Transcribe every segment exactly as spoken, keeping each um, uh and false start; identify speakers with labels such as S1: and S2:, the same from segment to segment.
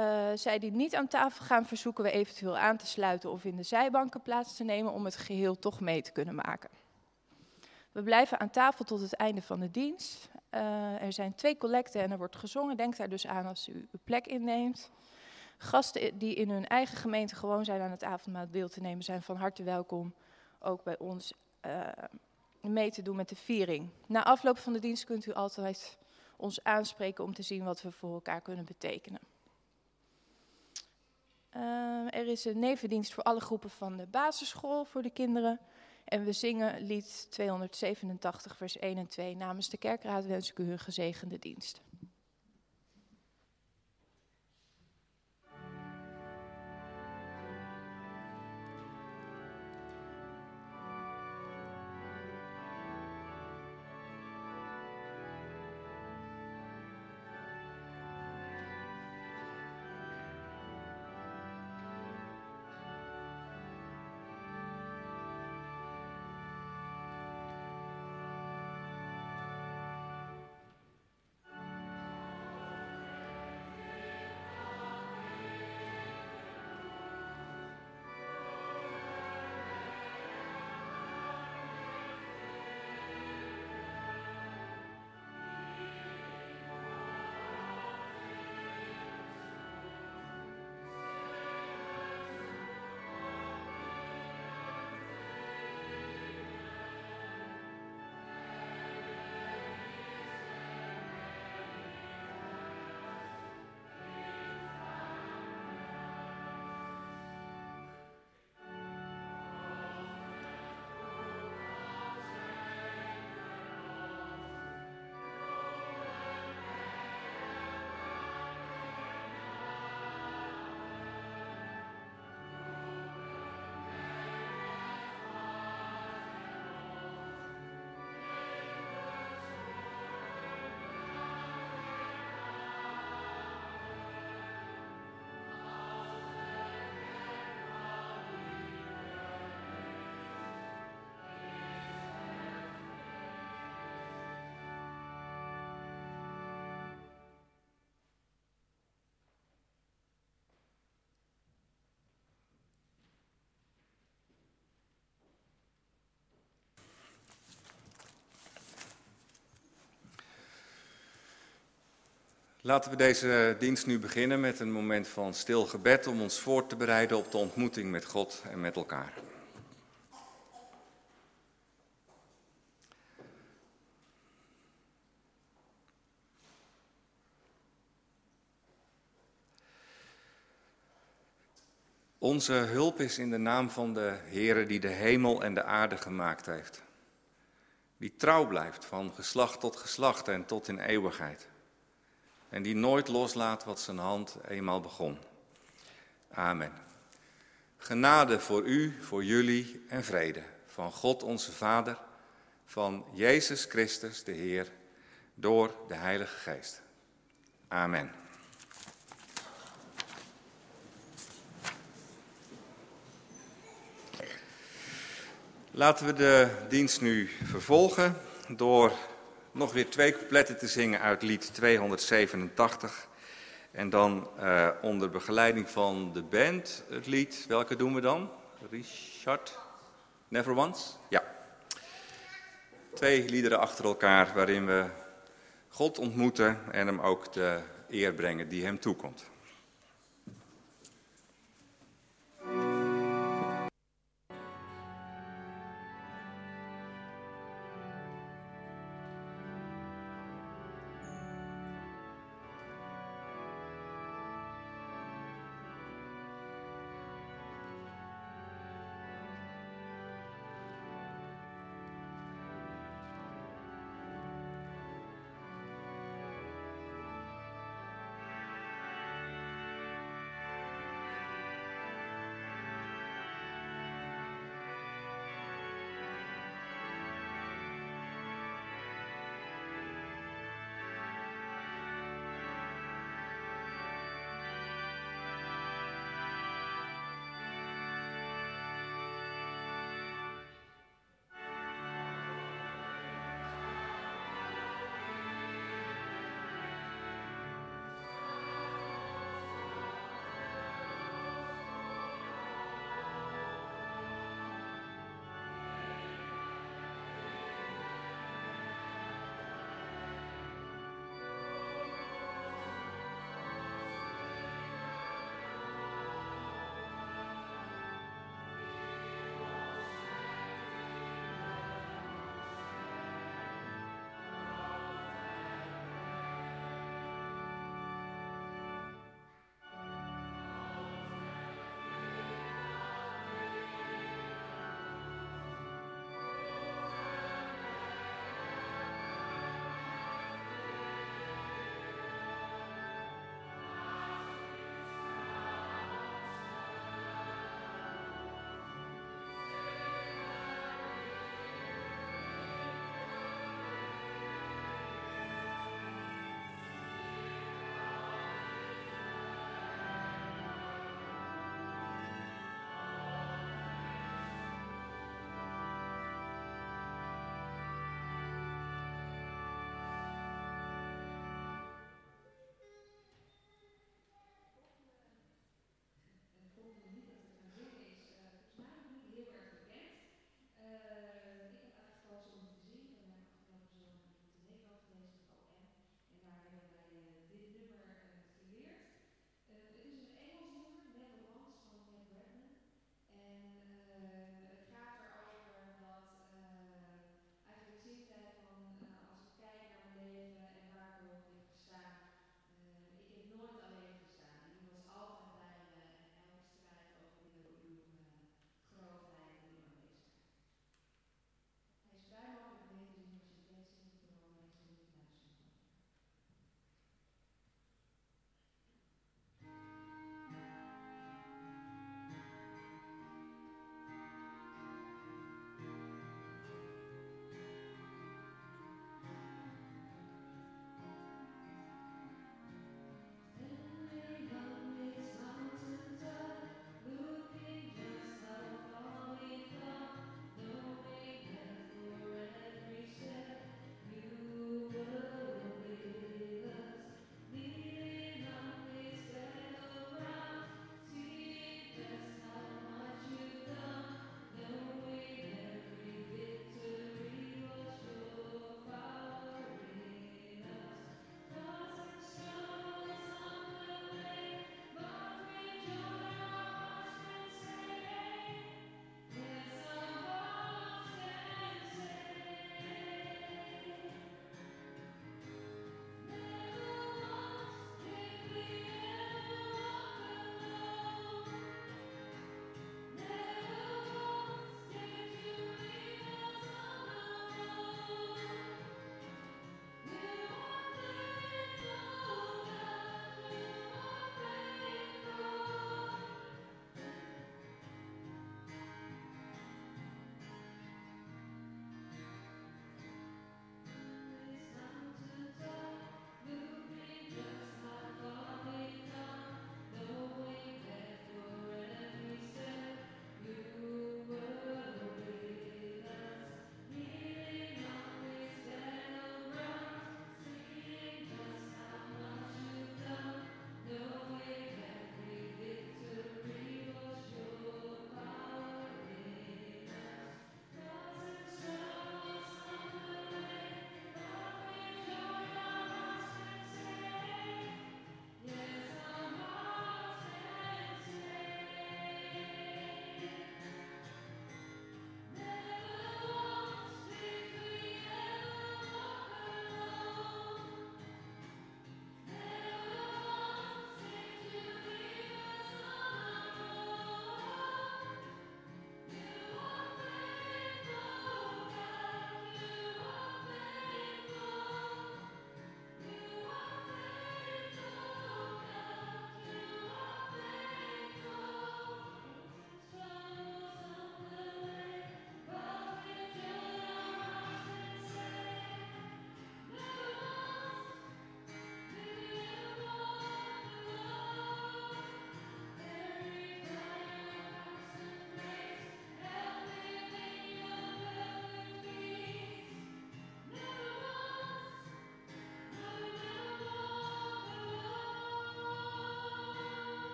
S1: Uh, zij die niet aan tafel gaan, verzoeken we eventueel aan te sluiten of in de zijbanken plaats te nemen om het geheel toch mee te kunnen maken. We blijven aan tafel tot het einde van de dienst. Uh, er zijn twee collecten en er wordt gezongen. Denk daar dus aan als u uw plek inneemt. Gasten die in hun eigen gemeente gewoon zijn aan het avondmaal deel te nemen, zijn van harte welkom ook bij ons uh, mee te doen met de viering. Na afloop van de dienst kunt u altijd ons aanspreken om te zien wat we voor elkaar kunnen betekenen. Uh, er is een nevendienst voor alle groepen van de basisschool voor de kinderen. En we zingen lied tweehonderdzevenentachtig vers één en twee. Namens de kerkraad wens ik u een gezegende dienst.
S2: Laten we deze dienst nu beginnen met een moment van stil gebed om ons voor te bereiden op de ontmoeting met God en met elkaar. Onze hulp is in de naam van de Heere die de hemel en de aarde gemaakt heeft. Die trouw blijft van geslacht tot geslacht en tot in eeuwigheid. En die nooit loslaat wat zijn hand eenmaal begon. Amen. Genade voor u, voor jullie en vrede van God onze Vader, van Jezus Christus de Heer, door de Heilige Geest. Amen. Laten we de dienst nu vervolgen door nog weer twee coupletten te zingen uit lied tweehonderdzevenentachtig. En dan uh, onder begeleiding van de band het lied. Welke doen we dan? Richard? Never Once? Ja. Twee liederen achter elkaar waarin we God ontmoeten en hem ook de eer brengen die hem toekomt.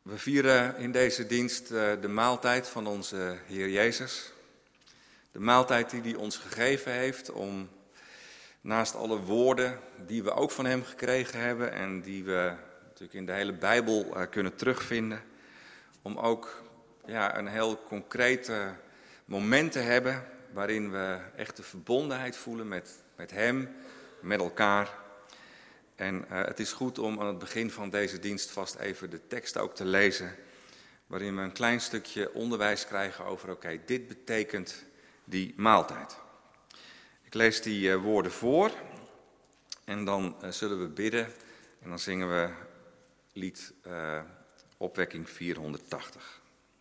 S2: We vieren in deze dienst de maaltijd van onze Heer Jezus. De maaltijd die hij ons gegeven heeft om naast alle woorden die we ook van hem gekregen hebben en die we natuurlijk in de hele Bijbel kunnen terugvinden, om ook ja, een heel concreet moment te hebben waarin we echt de verbondenheid voelen met, met hem, met elkaar. En uh, het is goed om aan het begin van deze dienst vast even de tekst ook te lezen, waarin we een klein stukje onderwijs krijgen over, oké, okay, dit betekent die maaltijd. Ik lees die uh, woorden voor en dan uh, zullen we bidden en dan zingen we lied uh, Opwekking vierhonderdtachtig.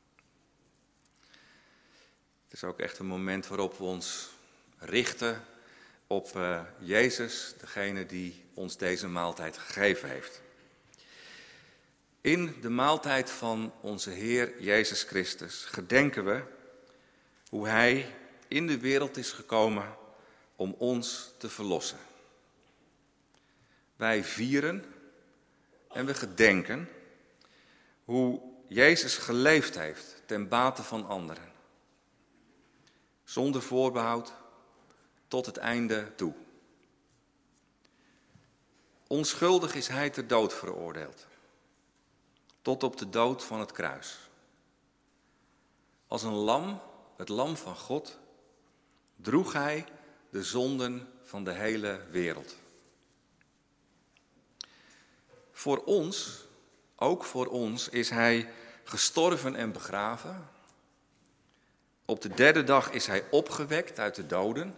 S2: Het is ook echt een moment waarop we ons richten op uh, Jezus, degene die ons deze maaltijd gegeven heeft. In de maaltijd van onze Heer Jezus Christus gedenken we hoe Hij in de wereld is gekomen om ons te verlossen. Wij vieren en we gedenken hoe Jezus geleefd heeft ten bate van anderen. Zonder voorbehoud tot het einde toe. Onschuldig is hij ter dood veroordeeld. Tot op de dood van het kruis. Als een lam, het lam van God, droeg hij de zonden van de hele wereld. Voor ons, ook voor ons, is hij gestorven en begraven. Op de derde dag is hij opgewekt uit de doden.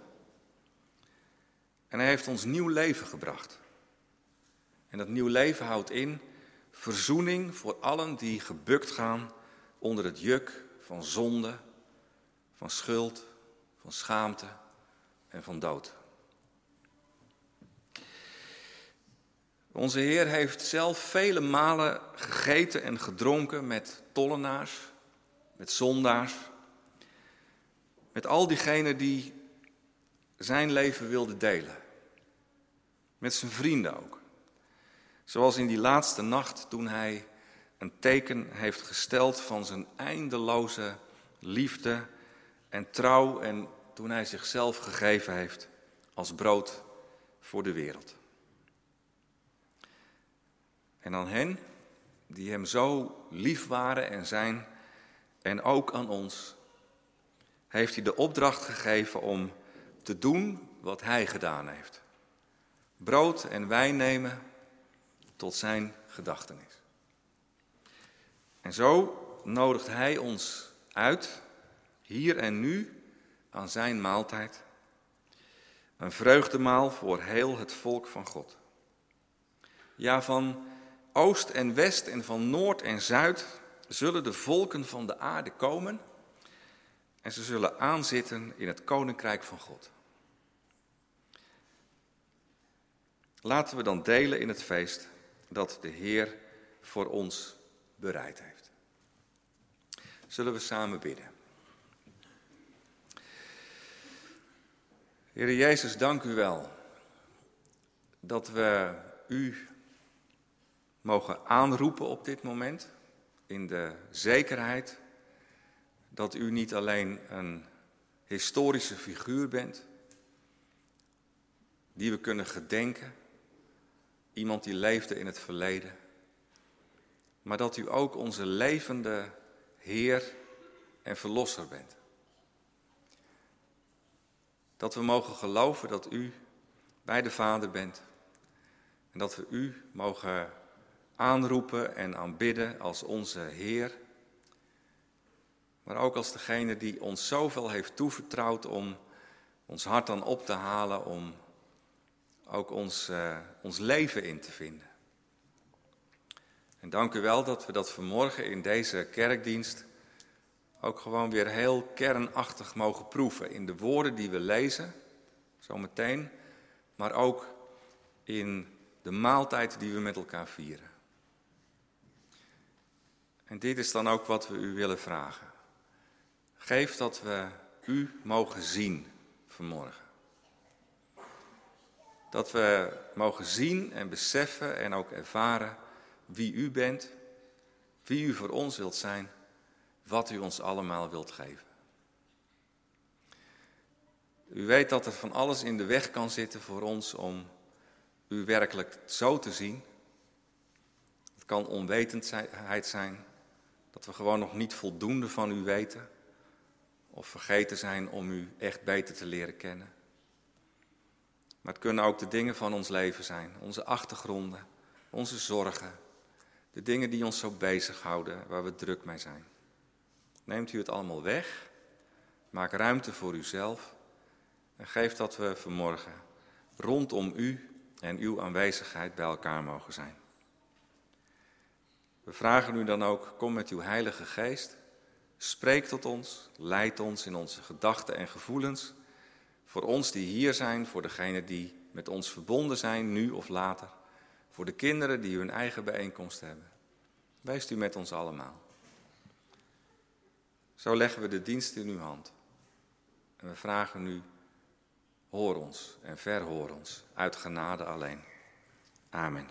S2: En hij heeft ons nieuw leven gebracht. En dat nieuw leven houdt in verzoening voor allen die gebukt gaan onder het juk van zonde, van schuld, van schaamte en van dood. Onze Heer heeft zelf vele malen gegeten en gedronken met tollenaars, met zondaars, met al diegenen die zijn leven wilden delen. Met zijn vrienden ook. Zoals in die laatste nacht toen hij een teken heeft gesteld van zijn eindeloze liefde en trouw en toen hij zichzelf gegeven heeft als brood voor de wereld. En aan hen die hem zo lief waren en zijn en ook aan ons heeft hij de opdracht gegeven om te doen wat hij gedaan heeft. Brood en wijn nemen tot zijn gedachtenis. En zo nodigt hij ons uit, hier en nu, aan zijn maaltijd. Een vreugdemaal voor heel het volk van God. Ja, van oost en west en van noord en zuid zullen de volken van de aarde komen en ze zullen aanzitten in het koninkrijk van God. Laten we dan delen in het feest dat de Heer voor ons bereid heeft. Zullen we samen bidden. Heer Jezus, dank u wel dat we u mogen aanroepen op dit moment in de zekerheid dat u niet alleen een historische figuur bent die we kunnen gedenken, iemand die leefde in het verleden, maar dat u ook onze levende Heer en Verlosser bent. Dat we mogen geloven dat u bij de Vader bent en dat we u mogen aanroepen en aanbidden als onze Heer, maar ook als degene die ons zoveel heeft toevertrouwd om ons hart dan op te halen, om ook ons, uh, ons leven in te vinden. En dank u wel dat we dat vanmorgen in deze kerkdienst ook gewoon weer heel kernachtig mogen proeven. In de woorden die we lezen, zometeen, maar ook in de maaltijd die we met elkaar vieren. En dit is dan ook wat we u willen vragen. Geef dat we u mogen zien vanmorgen. Dat we mogen zien en beseffen en ook ervaren wie u bent wie u voor ons wilt zijn, wat u ons allemaal wilt geven. U weet dat er van alles in de weg kan zitten voor ons om u werkelijk zo te zien. Het kan onwetendheid zijn, dat we gewoon nog niet voldoende van u weten, of vergeten zijn om u echt beter te leren kennen. Maar het kunnen ook de dingen van ons leven zijn, onze achtergronden, onze zorgen, de dingen die ons zo bezighouden, waar we druk mee zijn. Neemt u het allemaal weg, maak ruimte voor uzelf en geef dat we vanmorgen rondom u en uw aanwezigheid bij elkaar mogen zijn. We vragen u dan ook, kom met uw Heilige Geest, spreek tot ons, leid ons in onze gedachten en gevoelens, voor ons die hier zijn, voor degenen die met ons verbonden zijn, nu of later, voor de kinderen die hun eigen bijeenkomst hebben. Wees u met ons allemaal. Zo leggen we de dienst in uw hand. En we vragen u, hoor ons en verhoor ons, uit genade alleen. Amen.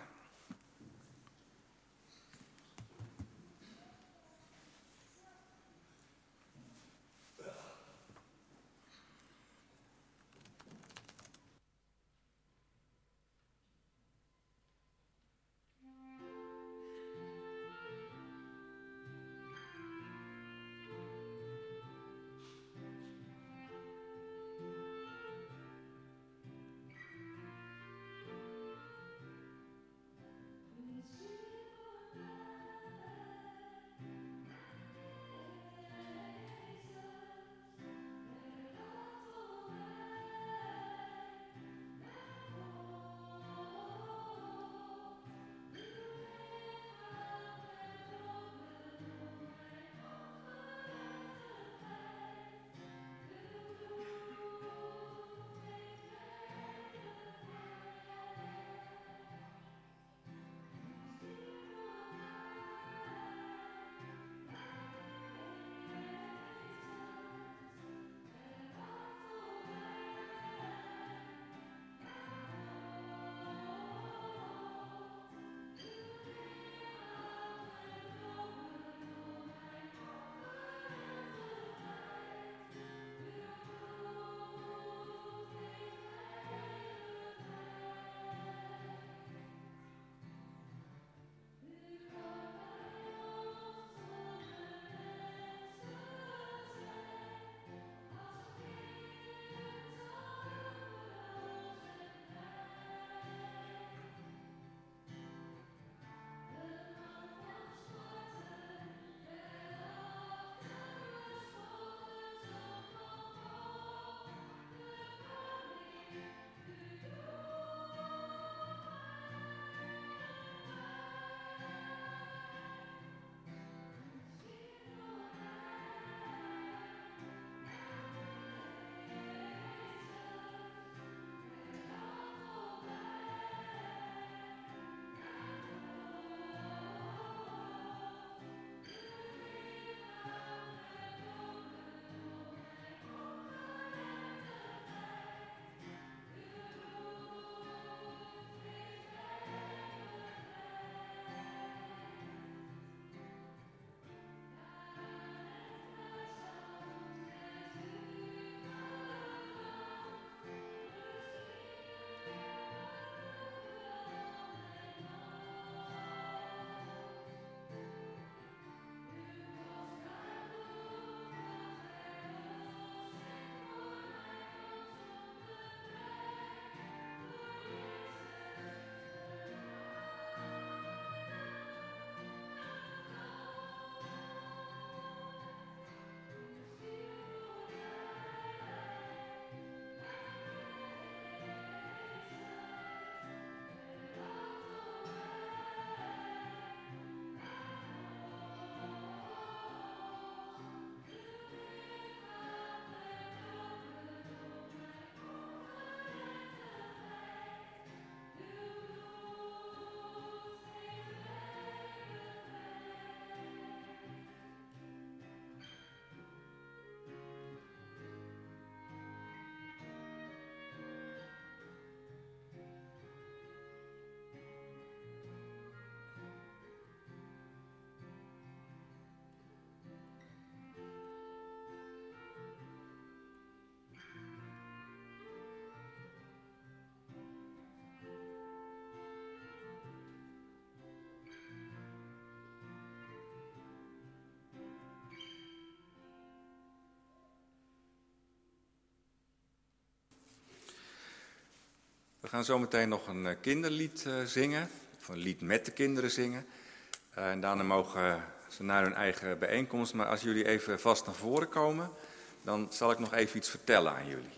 S2: gaan zo meteen nog een uh, kinderlied uh, zingen, of een lied met de kinderen zingen. Uh, en daarna mogen uh, ze naar hun eigen bijeenkomst. Maar als jullie even vast naar voren komen, dan zal ik nog even iets vertellen aan jullie.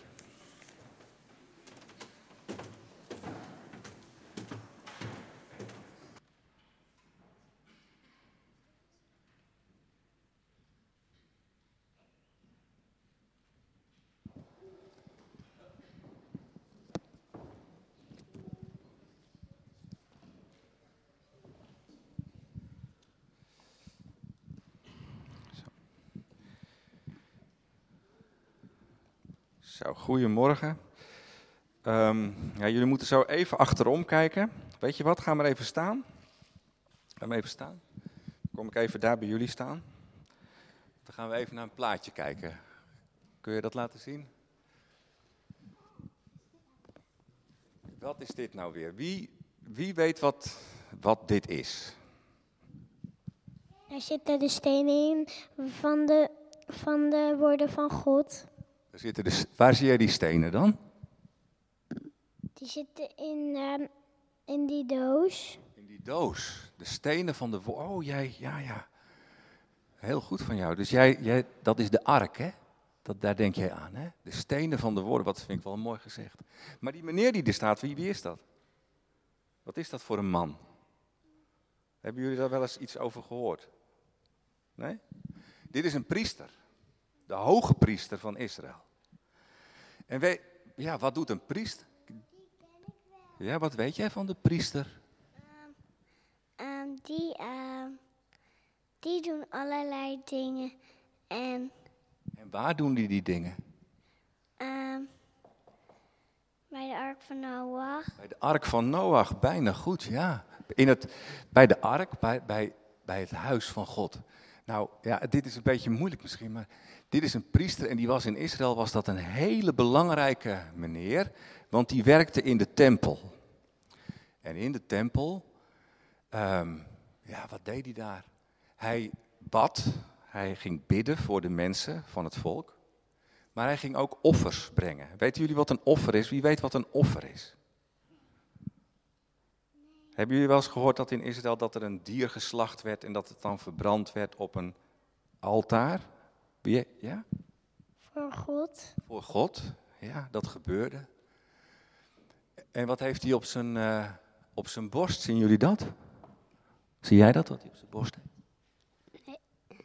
S2: Zo, goedemorgen. Um, ja, jullie moeten zo even achterom kijken. Weet je wat, ga maar even staan. Ga maar even staan. Dan kom ik even daar bij jullie staan. Dan gaan we even naar een plaatje kijken. Kun je dat laten zien? Wat is dit nou weer? Wie, wie weet wat, wat dit is?
S3: Er zitten de stenen in van de, van de woorden van God.
S2: Er zitten de, waar zie jij die stenen dan?
S3: Die zitten in, uh, in die doos.
S2: In die doos. De stenen van de woorden. Oh, jij, ja, ja. Heel goed van jou. Dus jij, jij, dat is de ark, hè? Dat, daar denk jij aan, hè? De stenen van de woorden, wat vind ik wel mooi gezegd. Maar die meneer die er staat, wie, wie is dat? Wat is dat voor een man? Hebben jullie daar wel eens iets over gehoord? Nee? Dit is een priester. De hoge priester van Israël. En weet, ja, wat doet een priester? Ja, wat weet jij van de priester?
S3: Um, um, die, uh, die doen allerlei dingen. En,
S2: en waar doen die die dingen?
S3: Um, bij de ark van Noach.
S2: Bij de ark van Noach, bijna goed, ja. In het, bij de ark, bij, bij, bij het huis van God. Nou, ja, dit is een beetje moeilijk misschien, maar dit is een priester en die was in Israël, was dat een hele belangrijke meneer, want die werkte in de tempel. En in de tempel, um, ja, wat deed hij daar? Hij bad, hij ging bidden voor de mensen van het volk, maar hij ging ook offers brengen. Weten jullie wat een offer is? Wie weet wat een offer is? Hebben jullie wel eens gehoord dat in Israël dat er een dier geslacht werd en dat het dan verbrand werd op een altaar? Ja?
S3: Voor God.
S2: Voor God, ja, dat gebeurde. En wat heeft hij op zijn, uh, op zijn borst? Zien jullie dat? Zie jij dat, wat hij op zijn borst heeft?
S3: Nee.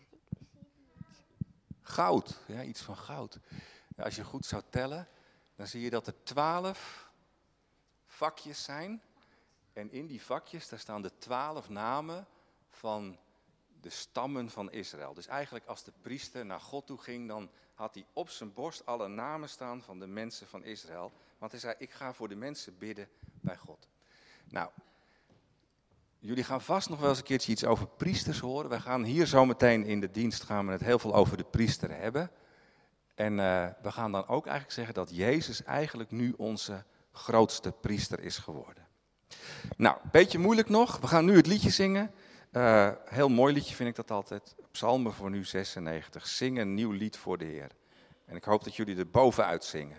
S2: Goud, ja, iets van goud. Ja, als je goed zou tellen, dan zie je dat er twaalf vakjes zijn. En in die vakjes, daar staan de twaalf namen van de stammen van Israël. Dus eigenlijk als de priester naar God toe ging, dan had hij op zijn borst alle namen staan van de mensen van Israël. Want hij zei, ik ga voor de mensen bidden bij God. Nou, jullie gaan vast nog wel eens een keertje iets over priesters horen. Wij gaan hier zometeen in de dienst gaan we het heel veel over de priester hebben. En uh, we gaan dan ook eigenlijk zeggen dat Jezus eigenlijk nu onze grootste priester is geworden. Nou, een beetje moeilijk nog. We gaan nu het liedje zingen. Uh, heel mooi liedje vind ik dat altijd. Psalmen voor nu zesennegentig. Zing een nieuw lied voor de Heer. En ik hoop dat jullie er bovenuit zingen.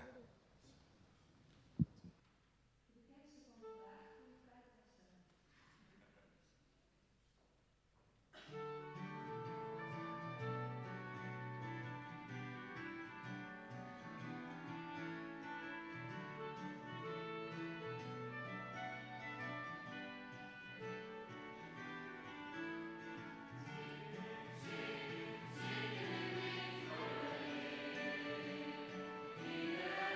S4: Zing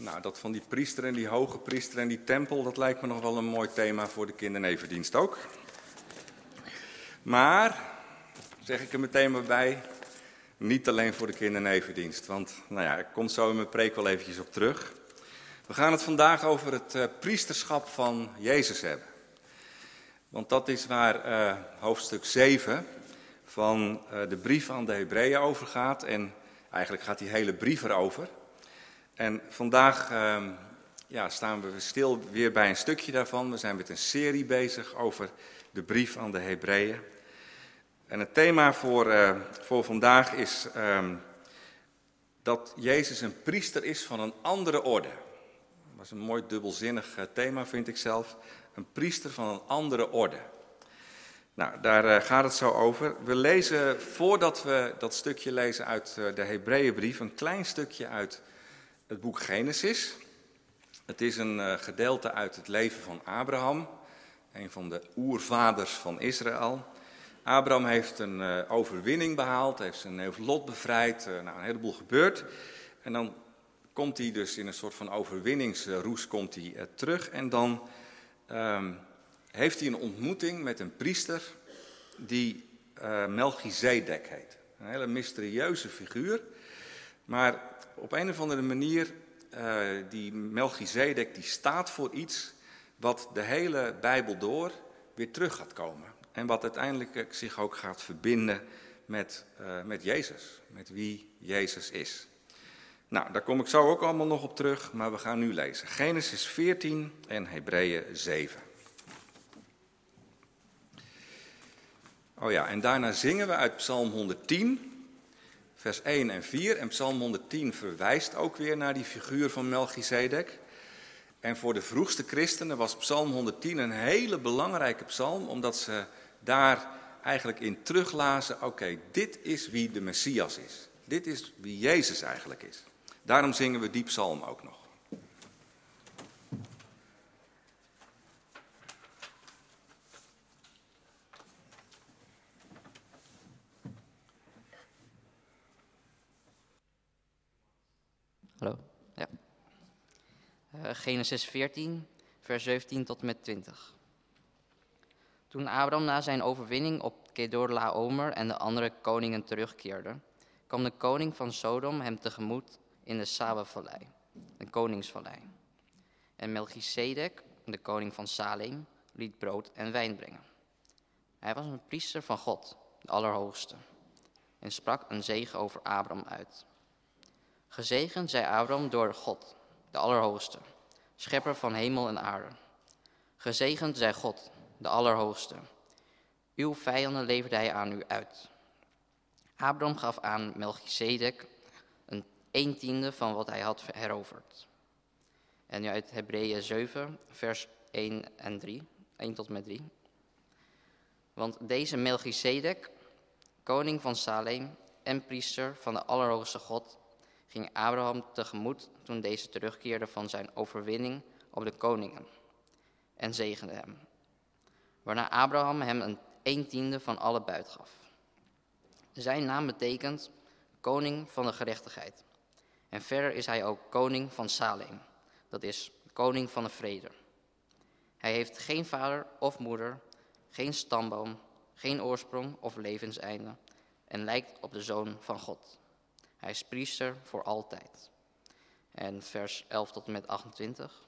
S2: Nou, dat van die priester en die hoge priester en die tempel, dat lijkt me nog wel een mooi thema voor de kindernevendienst ook. Maar, zeg ik er meteen maar bij, niet alleen voor de kindernevendienst. Want, nou ja, ik kom zo in mijn preek wel eventjes op terug. We gaan het vandaag over het uh, priesterschap van Jezus hebben. Want dat is waar uh, hoofdstuk zeven van uh, de brief aan de Hebreeën over gaat. En eigenlijk gaat die hele brief erover. En vandaag uh, ja, staan we stil weer bij een stukje daarvan. We zijn met een serie bezig over de brief aan de Hebreeën. En het thema voor, uh, voor vandaag is uh, dat Jezus een priester is van een andere orde. Dat is een mooi dubbelzinnig uh, thema, vind ik zelf. Een priester van een andere orde. Nou, daar uh, gaat het zo over. We lezen, voordat we dat stukje lezen uit uh, de Hebreeënbrief, een klein stukje uit het boek Genesis. Het is een uh, gedeelte uit het leven van Abraham, een van de oervaders van Israël. Abraham heeft een uh, overwinning behaald, heeft zijn neef Lot bevrijd, uh, nou, een heleboel gebeurd. En dan komt hij dus in een soort van overwinningsroes komt hij, uh, terug. En dan uh, heeft hij een ontmoeting met een priester die uh, Melchizedek heet. Een hele mysterieuze figuur. Maar op een of andere manier, uh, die Melchizedek die staat voor iets wat de hele Bijbel door weer terug gaat komen. En wat uiteindelijk zich ook gaat verbinden met, uh, met Jezus, met wie Jezus is. Nou, daar kom ik zo ook allemaal nog op terug, maar we gaan nu lezen. Genesis veertien en Hebreeën zeven. Oh ja, en daarna zingen we uit Psalm honderdtien, vers één en vier. En Psalm honderdtien verwijst ook weer naar die figuur van Melchizedek. En voor de vroegste christenen was Psalm honderdtien een hele belangrijke psalm, omdat ze daar eigenlijk in teruglazen, oké, okay, dit is wie de Messias is. Dit is wie Jezus eigenlijk is. Daarom zingen we die psalm ook nog.
S4: Hallo, ja. Uh, Genesis veertien, vers zeventien tot en met twintig. Toen Abraham na zijn overwinning op Kedorlaomer en de andere koningen terugkeerde, kwam de koning van Sodom hem tegemoet in de Saba-vallei, de koningsvallei. En Melchizedek, de koning van Salem, liet brood en wijn brengen. Hij was een priester van God, de Allerhoogste, en sprak een zegen over Abraham uit. Gezegend zij Abraham door God, de Allerhoogste, schepper van hemel en aarde. Gezegend zij God, de Allerhoogste. Uw vijanden leverde hij aan u uit. Abraham gaf aan Melchizedek een een tiende van wat hij had heroverd. En nu uit Hebreeën zeven, vers één en drie, één tot en met drie. Want deze Melchizedek, koning van Salem en priester van de Allerhoogste God, ging Abraham tegemoet toen deze terugkeerde van zijn overwinning op de koningen en zegende hem. Waarna Abraham hem een een tiende van alle buit gaf. Zijn naam betekent koning van de gerechtigheid. En verder is hij ook koning van Salem, dat is koning van de vrede. Hij heeft geen vader of moeder, geen stamboom, geen oorsprong of levenseinde en lijkt op de Zoon van God. Hij is priester voor altijd. En vers elf tot en met achtentwintig.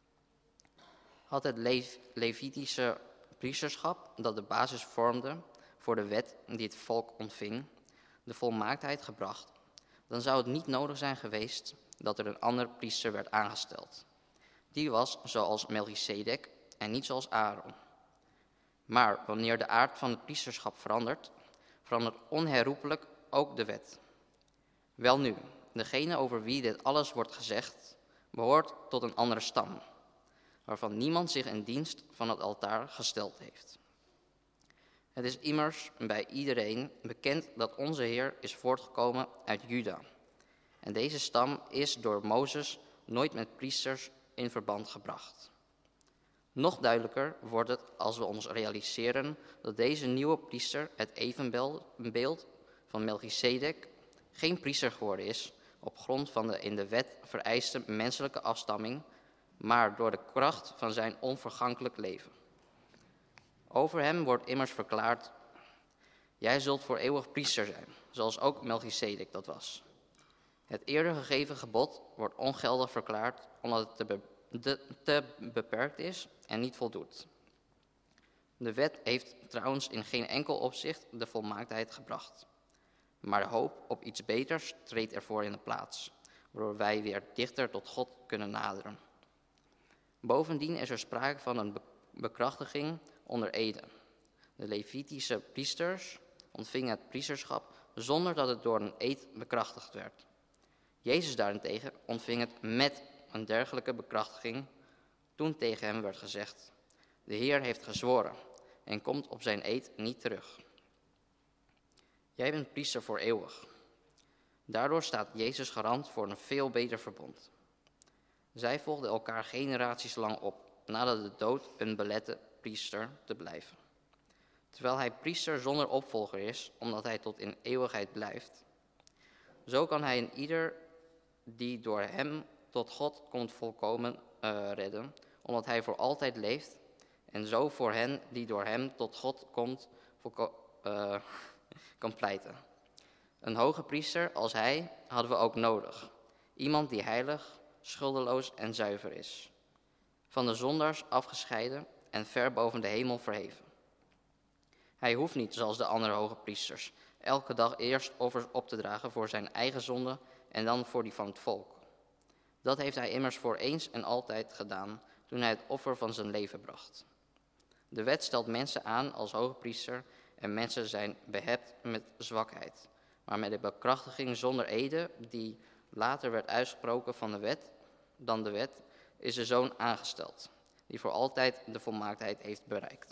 S4: Had het Lev- Levitische priesterschap, dat de basis vormde voor de wet die het volk ontving, de volmaaktheid gebracht, dan zou het niet nodig zijn geweest dat er een ander priester werd aangesteld. Die was zoals Melchizedek en niet zoals Aaron. Maar wanneer de aard van het priesterschap verandert, verandert onherroepelijk ook de wet. Welnu, degene over wie dit alles wordt gezegd, behoort tot een andere stam, waarvan niemand zich in dienst van het altaar gesteld heeft. Het is immers bij iedereen bekend dat onze Heer is voortgekomen uit Juda. En deze stam is door Mozes nooit met priesters in verband gebracht. Nog duidelijker wordt het als we ons realiseren dat deze nieuwe priester het evenbeeld van Melchizedek geen priester geworden is op grond van de in de wet vereiste menselijke afstamming, maar door de kracht van zijn onvergankelijk leven. Over hem wordt immers verklaard: jij zult voor eeuwig priester zijn, zoals ook Melchizedek dat was. Het eerder gegeven gebod wordt ongeldig verklaard omdat het te, be- de, te beperkt is en niet voldoet. De wet heeft trouwens in geen enkel opzicht de volmaaktheid gebracht. Maar de hoop op iets beters treedt ervoor in de plaats, waardoor wij weer dichter tot God kunnen naderen. Bovendien is er sprake van een be- bekrachtiging onder ede. De Levitische priesters ontvingen het priesterschap zonder dat het door een eed bekrachtigd werd. Jezus daarentegen ontving het met een dergelijke bekrachtiging toen tegen hem werd gezegd: de Heer heeft gezworen en komt op zijn eed niet terug. Jij bent priester voor eeuwig. Daardoor staat Jezus garant voor een veel beter verbond. Zij volgden elkaar generaties lang op, nadat de dood een belette priester te blijven. Terwijl hij priester zonder opvolger is, omdat hij tot in eeuwigheid blijft. Zo kan hij een ieder die door hem tot God komt volkomen uh, redden, omdat hij voor altijd leeft. En zo voor hen die door hem tot God komt, volko- uh, kan pleiten. Een hoge priester als hij hadden we ook nodig. Iemand die heilig, schuldeloos en zuiver is. Van de zondaars afgescheiden en ver boven de hemel verheven. Hij hoeft niet, zoals de andere hoge priesters, elke dag eerst offers op te dragen voor zijn eigen zonde en dan voor die van het volk. Dat heeft hij immers voor eens en altijd gedaan toen hij het offer van zijn leven bracht. De wet stelt mensen aan als hoge priester en mensen zijn behept met zwakheid. Maar met de bekrachtiging zonder ede, die later werd uitgesproken van de wet, dan de wet, is de Zoon aangesteld, die voor altijd de volmaaktheid heeft bereikt.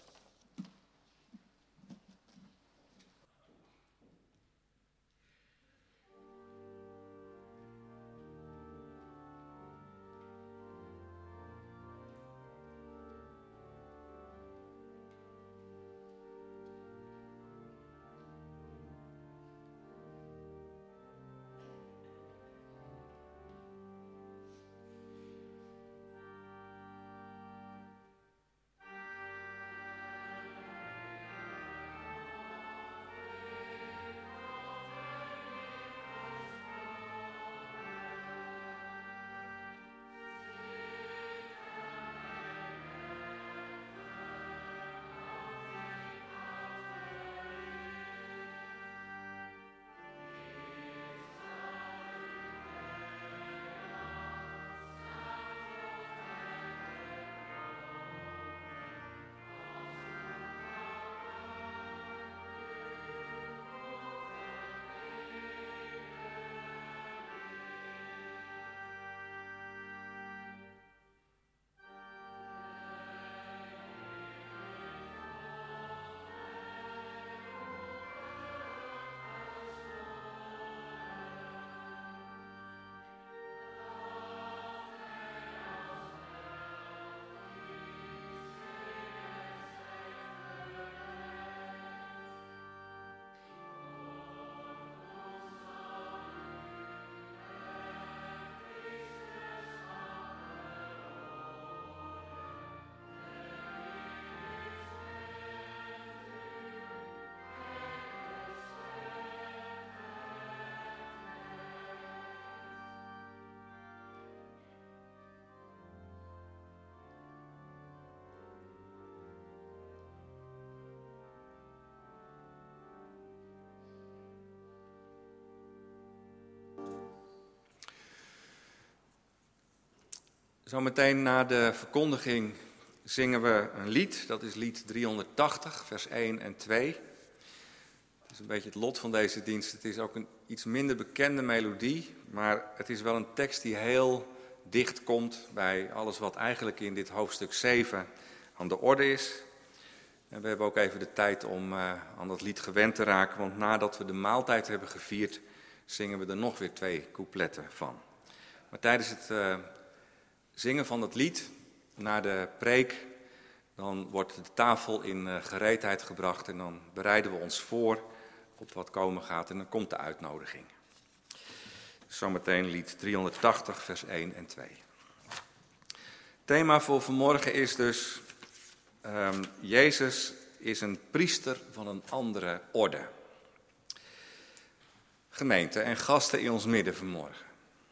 S2: Zometeen na de verkondiging zingen we een lied. Dat is lied driehonderdtachtig, vers één en twee. Het is een beetje het lot van deze dienst. Het is ook een iets minder bekende melodie, maar het is wel een tekst die heel dicht komt bij alles wat eigenlijk in dit hoofdstuk zeven aan de orde is. En we hebben ook even de tijd om uh, aan dat lied gewend te raken, want nadat we de maaltijd hebben gevierd, zingen we er nog weer twee coupletten van. Maar tijdens het uh, zingen van dat lied, na de preek, dan wordt de tafel in uh, gereedheid gebracht en dan bereiden we ons voor op wat komen gaat en dan komt de uitnodiging. zometeen lied driehonderdtachtig, vers één en twee. Thema voor vanmorgen is dus, um, Jezus is een priester van een andere orde. Gemeente en gasten in ons midden vanmorgen.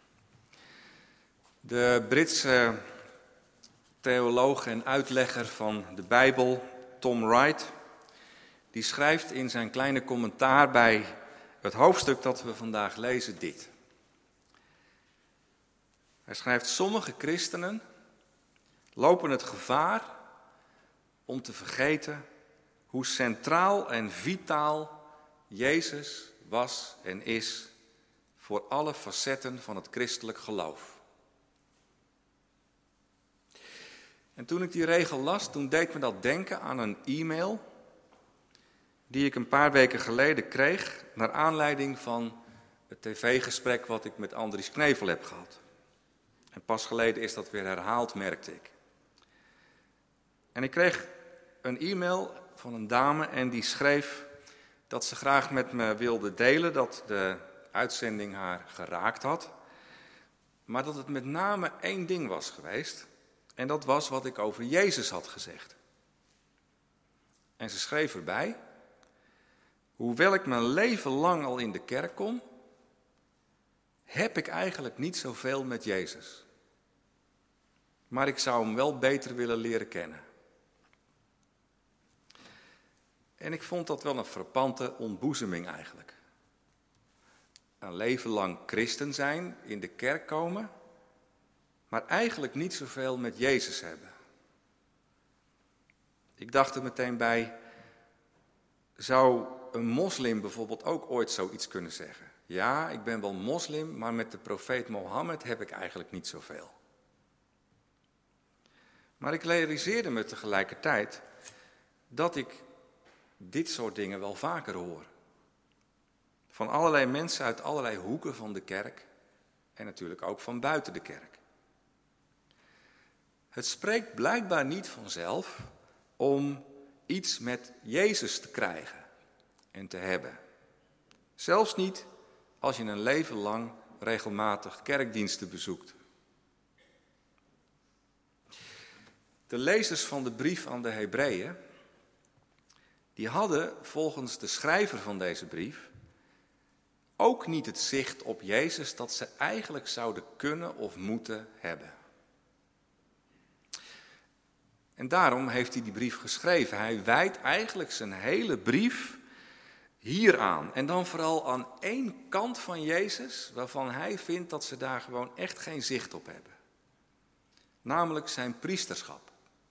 S2: De Britse theoloog en uitlegger van de Bijbel, Tom Wright, die schrijft in zijn kleine commentaar bij het hoofdstuk dat we vandaag lezen dit. Hij schrijft: sommige christenen lopen het gevaar om te vergeten hoe centraal en vitaal Jezus was en is voor alle facetten van het christelijk geloof. En toen ik die regel las, toen deed me dat denken aan een e-mail die ik een paar weken geleden kreeg naar aanleiding van het tv-gesprek wat ik met Andries Knevel heb gehad. En pas geleden is dat weer herhaald, merkte ik. En ik kreeg een e-mail van een dame en die schreef dat ze graag met me wilde delen dat de uitzending haar geraakt had. Maar dat het met name één ding was geweest. En dat was wat ik over Jezus had gezegd. En ze schreef erbij: hoewel ik mijn leven lang al in de kerk kom, heb ik eigenlijk niet zoveel met Jezus. Maar ik zou hem wel beter willen leren kennen. En ik vond dat wel een frappante ontboezeming eigenlijk. Een leven lang christen zijn, in de kerk komen, maar eigenlijk niet zoveel met Jezus hebben. Ik dacht er meteen bij, zou een moslim bijvoorbeeld ook ooit zoiets kunnen zeggen? Ja, ik ben wel moslim, maar met de profeet Mohammed heb ik eigenlijk niet zoveel. Maar ik realiseerde me tegelijkertijd dat ik dit soort dingen wel vaker hoor. Van allerlei mensen uit allerlei hoeken van de kerk en natuurlijk ook van buiten de kerk. Het spreekt blijkbaar niet vanzelf om iets met Jezus te krijgen en te hebben. Zelfs niet als je een leven lang regelmatig kerkdiensten bezoekt. De lezers van de brief aan de Hebreeën, die hadden volgens de schrijver van deze brief ook niet het zicht op Jezus dat ze eigenlijk zouden kunnen of moeten hebben. En daarom heeft hij die brief geschreven. Hij wijdt eigenlijk zijn hele brief hieraan. En dan vooral aan één kant van Jezus, waarvan hij vindt dat ze daar gewoon echt geen zicht op hebben. Namelijk zijn priesterschap.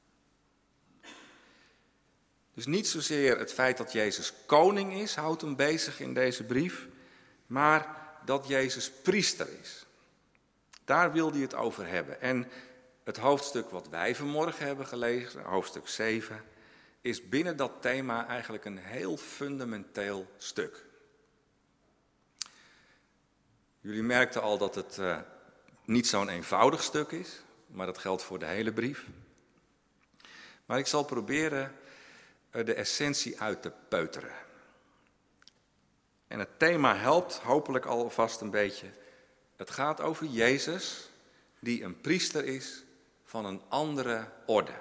S2: Dus niet zozeer het feit dat Jezus koning is, houdt hem bezig in deze brief, maar dat Jezus priester is. Daar wil hij het over hebben. En het hoofdstuk wat wij vanmorgen hebben gelezen, hoofdstuk zeven, is binnen dat thema eigenlijk een heel fundamenteel stuk. Jullie merkten al dat het uh, niet zo'n eenvoudig stuk is, maar dat geldt voor de hele brief. Maar ik zal proberen uh, de essentie uit te peuteren. En het thema helpt hopelijk alvast een beetje. Het gaat over Jezus, die een priester is van een andere orde.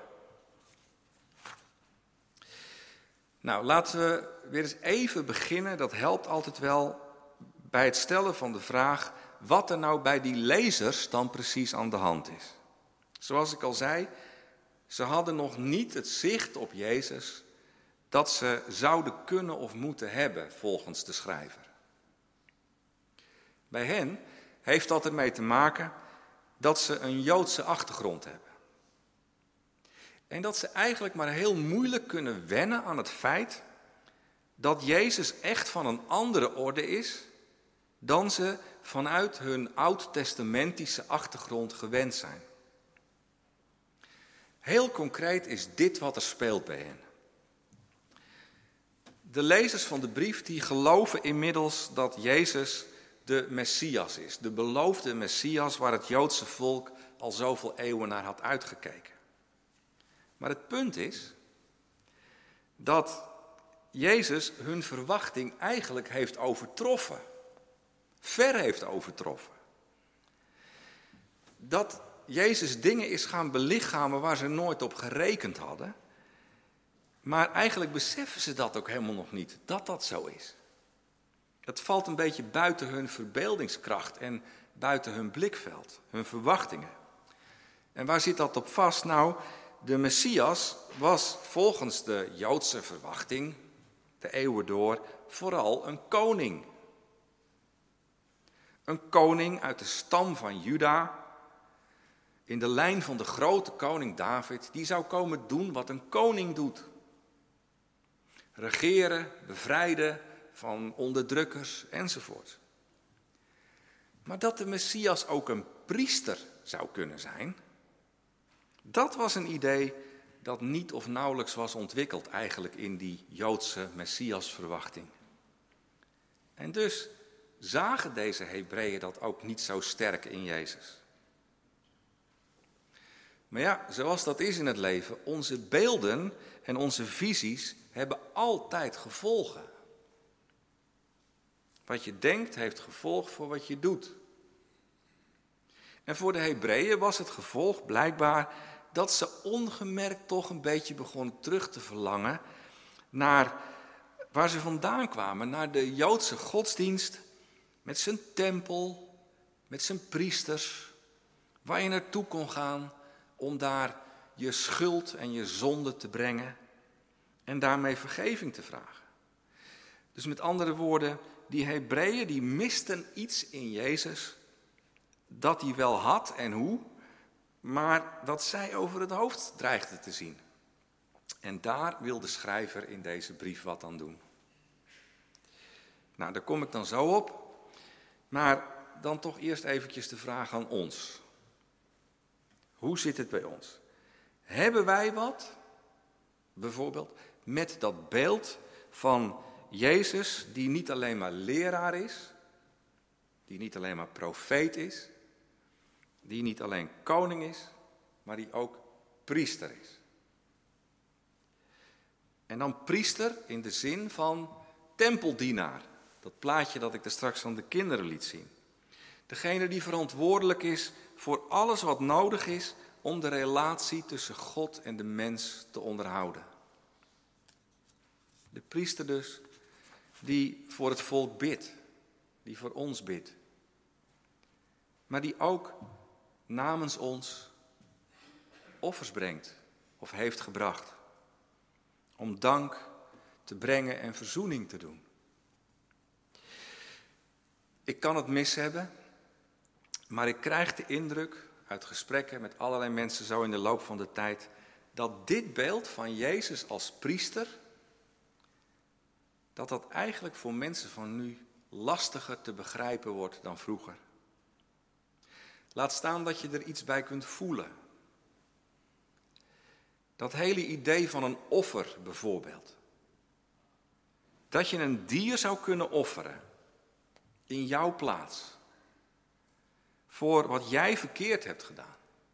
S2: Nou, laten we weer eens even beginnen. Dat helpt altijd wel bij het stellen van de vraag wat er nou bij die lezers dan precies aan de hand is. Zoals ik al zei, ze hadden nog niet het zicht op Jezus dat ze zouden kunnen of moeten hebben volgens de schrijver. Bij hen heeft dat ermee te maken dat ze een Joodse achtergrond hebben. En dat ze eigenlijk maar heel moeilijk kunnen wennen aan het feit dat Jezus echt van een andere orde is dan ze vanuit hun oud-testamentische achtergrond gewend zijn. Heel concreet is dit wat er speelt bij hen. De lezers van de brief die geloven inmiddels dat Jezus de Messias is. De beloofde Messias waar het Joodse volk al zoveel eeuwen naar had uitgekeken. Maar het punt is dat Jezus hun verwachting eigenlijk heeft overtroffen. Ver heeft overtroffen. dat Jezus dingen is gaan belichamen waar ze nooit op gerekend hadden. Maar eigenlijk beseffen ze dat ook helemaal nog niet, dat dat zo is. Het valt een beetje buiten hun verbeeldingskracht en buiten hun blikveld, hun verwachtingen. En waar zit dat op vast? Nou, de Messias was volgens de Joodse verwachting, de eeuwen door, vooral een koning. Een koning uit de stam van Juda, in de lijn van de grote koning David, die zou komen doen wat een koning doet. Regeren, bevrijden van onderdrukkers enzovoort. Maar dat de Messias ook een priester zou kunnen zijn, dat was een idee dat niet of nauwelijks was ontwikkeld eigenlijk in die Joodse Messiasverwachting. En dus zagen deze Hebreeën dat ook niet zo sterk in Jezus. Maar ja, zoals dat is in het leven, onze beelden en onze visies hebben altijd gevolgen. Wat je denkt heeft gevolg voor wat je doet. En voor de Hebreeën was het gevolg blijkbaar dat ze ongemerkt toch een beetje begonnen terug te verlangen naar waar ze vandaan kwamen, naar de Joodse godsdienst met zijn tempel, met zijn priesters, waar je naartoe kon gaan om daar je schuld en je zonde te brengen en daarmee vergeving te vragen. Dus met andere woorden, die Hebreeën die misten iets in Jezus dat hij wel had en hoe, maar dat zij over het hoofd dreigden te zien. En daar wil de schrijver in deze brief wat aan doen. Nou, daar kom ik dan zo op, maar dan toch eerst eventjes de vraag aan ons. Hoe zit het bij ons? Hebben wij wat, bijvoorbeeld, met dat beeld van Jezus die niet alleen maar leraar is, die niet alleen maar profeet is, die niet alleen koning is, maar die ook priester is. En dan priester in de zin van tempeldienaar. Dat plaatje dat ik er straks aan de kinderen liet zien. Degene die verantwoordelijk is voor alles wat nodig is om de relatie tussen God en de mens te onderhouden. De priester dus, die voor het volk bidt, die voor ons bidt. Maar die ook namens ons offers brengt of heeft gebracht. Om dank te brengen en verzoening te doen. Ik kan het mis hebben, maar ik krijg de indruk uit gesprekken met allerlei mensen zo in de loop van de tijd, dat dit beeld van Jezus als priester, dat dat eigenlijk voor mensen van nu lastiger te begrijpen wordt dan vroeger. Laat staan dat je er iets bij kunt voelen. Dat hele idee van een offer bijvoorbeeld. Dat je een dier zou kunnen offeren in jouw plaats. Voor wat jij verkeerd hebt gedaan.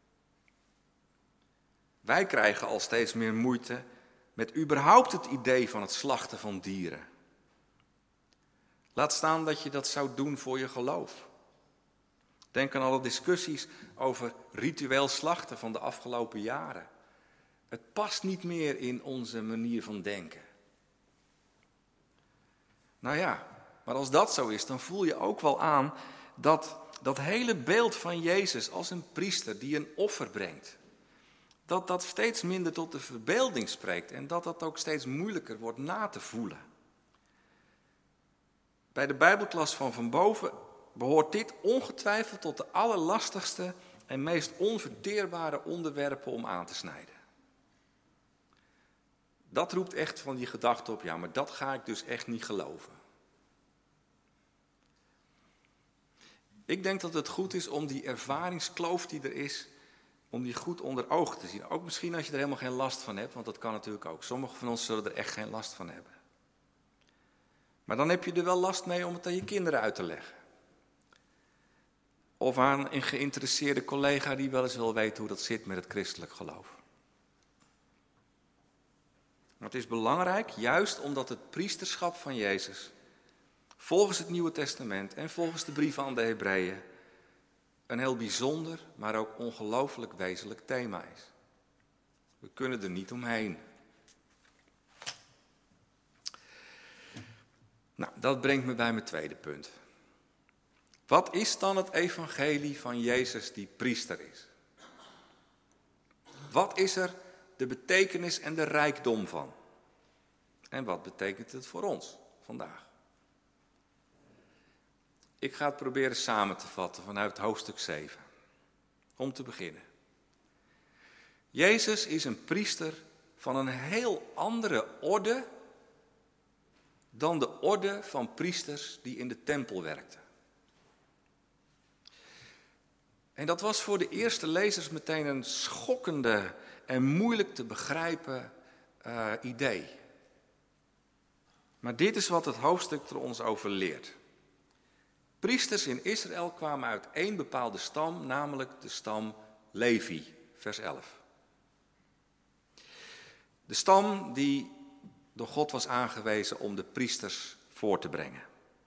S2: Wij krijgen al steeds meer moeite met überhaupt het idee van het slachten van dieren. Laat staan dat je dat zou doen voor je geloof. Denk aan alle discussies over ritueel slachten van de afgelopen jaren. Het past niet meer in onze manier van denken. Nou ja, maar als dat zo is, dan voel je ook wel aan dat dat hele beeld van Jezus als een priester die een offer brengt, dat dat steeds minder tot de verbeelding spreekt en dat dat ook steeds moeilijker wordt na te voelen. Bij de Bijbelklas van Van Boven behoort dit ongetwijfeld tot de allerlastigste en meest onverteerbare onderwerpen om aan te snijden. Dat roept echt van die gedachte op, ja, maar dat ga ik dus echt niet geloven. Ik denk dat het goed is om die ervaringskloof die er is, om die goed onder ogen te zien. Ook misschien als je er helemaal geen last van hebt, want dat kan natuurlijk ook. Sommigen van ons zullen er echt geen last van hebben. Maar dan heb je er wel last mee om het aan je kinderen uit te leggen. Of aan een geïnteresseerde collega die wel eens wil weten hoe dat zit met het christelijk geloof. Maar het is belangrijk, juist omdat het priesterschap van Jezus, volgens het Nieuwe Testament en volgens de brief aan de Hebreeën, een heel bijzonder, maar ook ongelooflijk wezenlijk thema is. We kunnen er niet omheen. Nou, dat brengt me bij mijn tweede punt. Wat is dan het evangelie van Jezus die priester is? Wat is er de betekenis en de rijkdom van? En wat betekent het voor ons vandaag? Ik ga het proberen samen te vatten vanuit hoofdstuk zeven. Om te beginnen. Jezus is een priester van een heel andere orde dan de orde van priesters die in de tempel werkten. En dat was voor de eerste lezers meteen een schokkende en moeilijk te begrijpen uh, idee. Maar dit is wat het hoofdstuk er ons over leert. Priesters in Israël kwamen uit één bepaalde stam, namelijk de stam Levi, vers elf. De stam die door God was aangewezen om de priesters voor te brengen.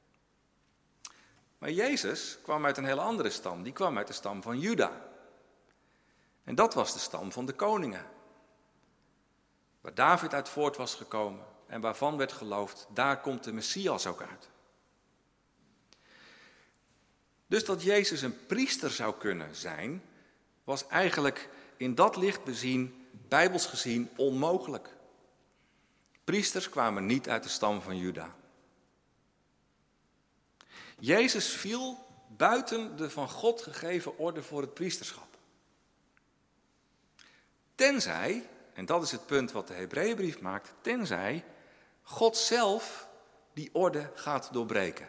S2: Maar Jezus kwam uit een heel andere stam, die kwam uit de stam van Juda. En dat was de stam van de koningen. Waar David uit voort was gekomen en waarvan werd geloofd, daar komt de Messias ook uit. Dus dat Jezus een priester zou kunnen zijn, was eigenlijk in dat licht bezien, bijbels gezien, onmogelijk. Priesters kwamen niet uit de stam van Juda. Jezus viel buiten de van God gegeven orde voor het priesterschap. Tenzij, en dat is het punt wat de Hebreeënbrief maakt, tenzij God zelf die orde gaat doorbreken.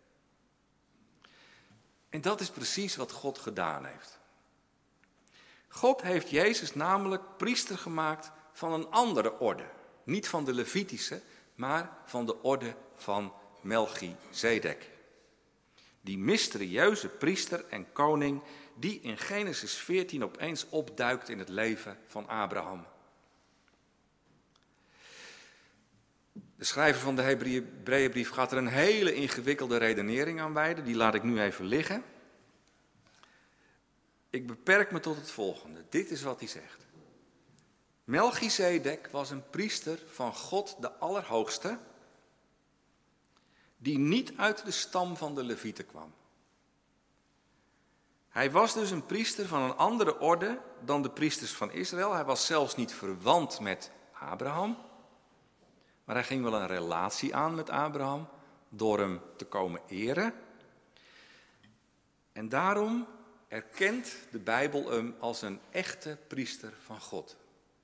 S2: En dat is precies wat God gedaan heeft. God heeft Jezus namelijk priester gemaakt van een andere orde. Niet van de Levitische, maar van de orde van Melchizedek. Die mysterieuze priester en koning die in Genesis veertien opeens opduikt in het leven van Abraham. De schrijver van de Hebreeënbrief gaat er een hele ingewikkelde redenering aan wijden. Die laat ik nu even liggen. Ik beperk me tot het volgende. Dit is wat hij zegt. Melchizedek was een priester van God de Allerhoogste, die niet uit de stam van de Levieten kwam. Hij was dus een priester van een andere orde dan de priesters van Israël. Hij was zelfs niet verwant met Abraham, maar hij ging wel een relatie aan met Abraham door hem te komen eren. En daarom erkent de Bijbel hem als een echte priester van God.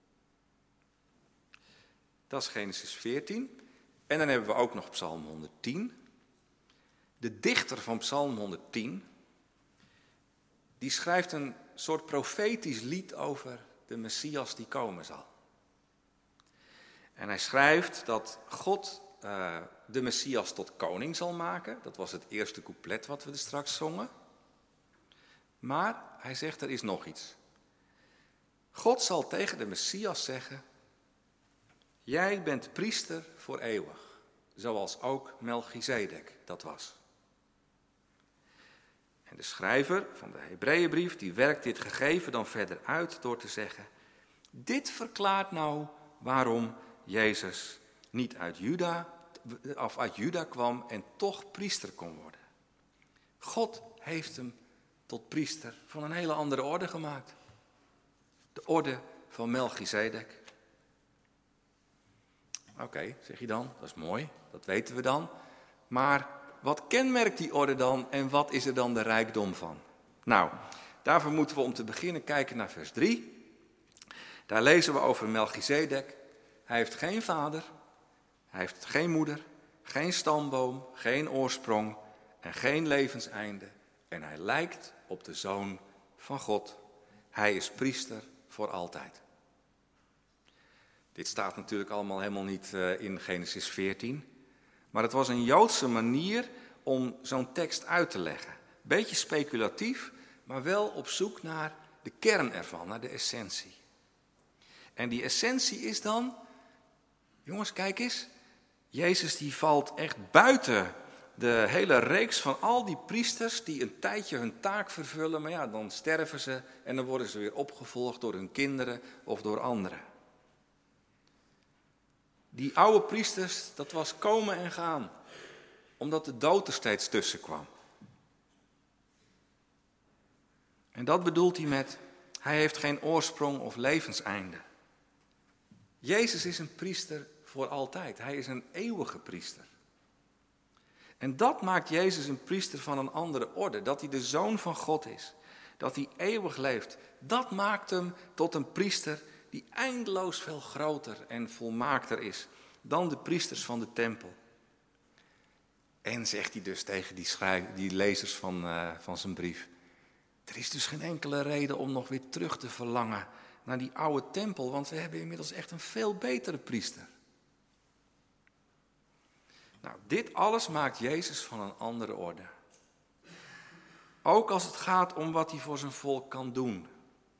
S2: Dat is Genesis veertien. En dan hebben we ook nog Psalm honderdtien. De dichter van Psalm honderdtien, die schrijft een soort profetisch lied over de Messias die komen zal. En hij schrijft dat God uh, de Messias tot koning zal maken. Dat was het eerste couplet wat we er straks zongen. Maar hij zegt, er is nog iets. God zal tegen de Messias zeggen: jij bent priester voor eeuwig, zoals ook Melchizedek dat was. En de schrijver van de Hebreeënbrief, die werkt dit gegeven dan verder uit door te zeggen: dit verklaart nou waarom Jezus niet uit Juda, of uit Juda kwam en toch priester kon worden. God heeft hem tot priester van een hele andere orde gemaakt. De orde van Melchizedek. Oké, okay, zeg je dan, dat is mooi, dat weten we dan. Maar wat kenmerkt die orde dan en wat is er dan de rijkdom van? Nou, daarvoor moeten we om te beginnen kijken naar vers drie. Daar lezen we over Melchizedek. Hij heeft geen vader, hij heeft geen moeder, geen stamboom, geen oorsprong en geen levenseinde. En hij lijkt op de Zoon van God. Hij is priester voor altijd. Dit staat natuurlijk allemaal helemaal niet uh, in Genesis veertien. Maar het was een Joodse manier om zo'n tekst uit te leggen. Beetje speculatief, maar wel op zoek naar de kern ervan, naar de essentie. En die essentie is dan, jongens, kijk eens, Jezus die valt echt buiten de hele reeks van al die priesters die een tijdje hun taak vervullen, maar ja, dan sterven ze en dan worden ze weer opgevolgd door hun kinderen of door anderen. Die oude priesters, dat was komen en gaan, omdat de dood er steeds tussen kwam. En dat bedoelt hij met, hij heeft geen oorsprong of levenseinde. Jezus is een priester voor altijd. Hij is een eeuwige priester. En dat maakt Jezus een priester van een andere orde. Dat hij de Zoon van God is. Dat hij eeuwig leeft. Dat maakt hem tot een priester die eindeloos veel groter en volmaakter is dan de priesters van de tempel. En zegt hij dus tegen die, schrijf, die lezers van, uh, van zijn brief. Er is dus geen enkele reden om nog weer terug te verlangen naar die oude tempel. Want we hebben inmiddels echt een veel betere priester. Nou, dit alles maakt Jezus van een andere orde. Ook als het gaat om wat hij voor zijn volk kan doen.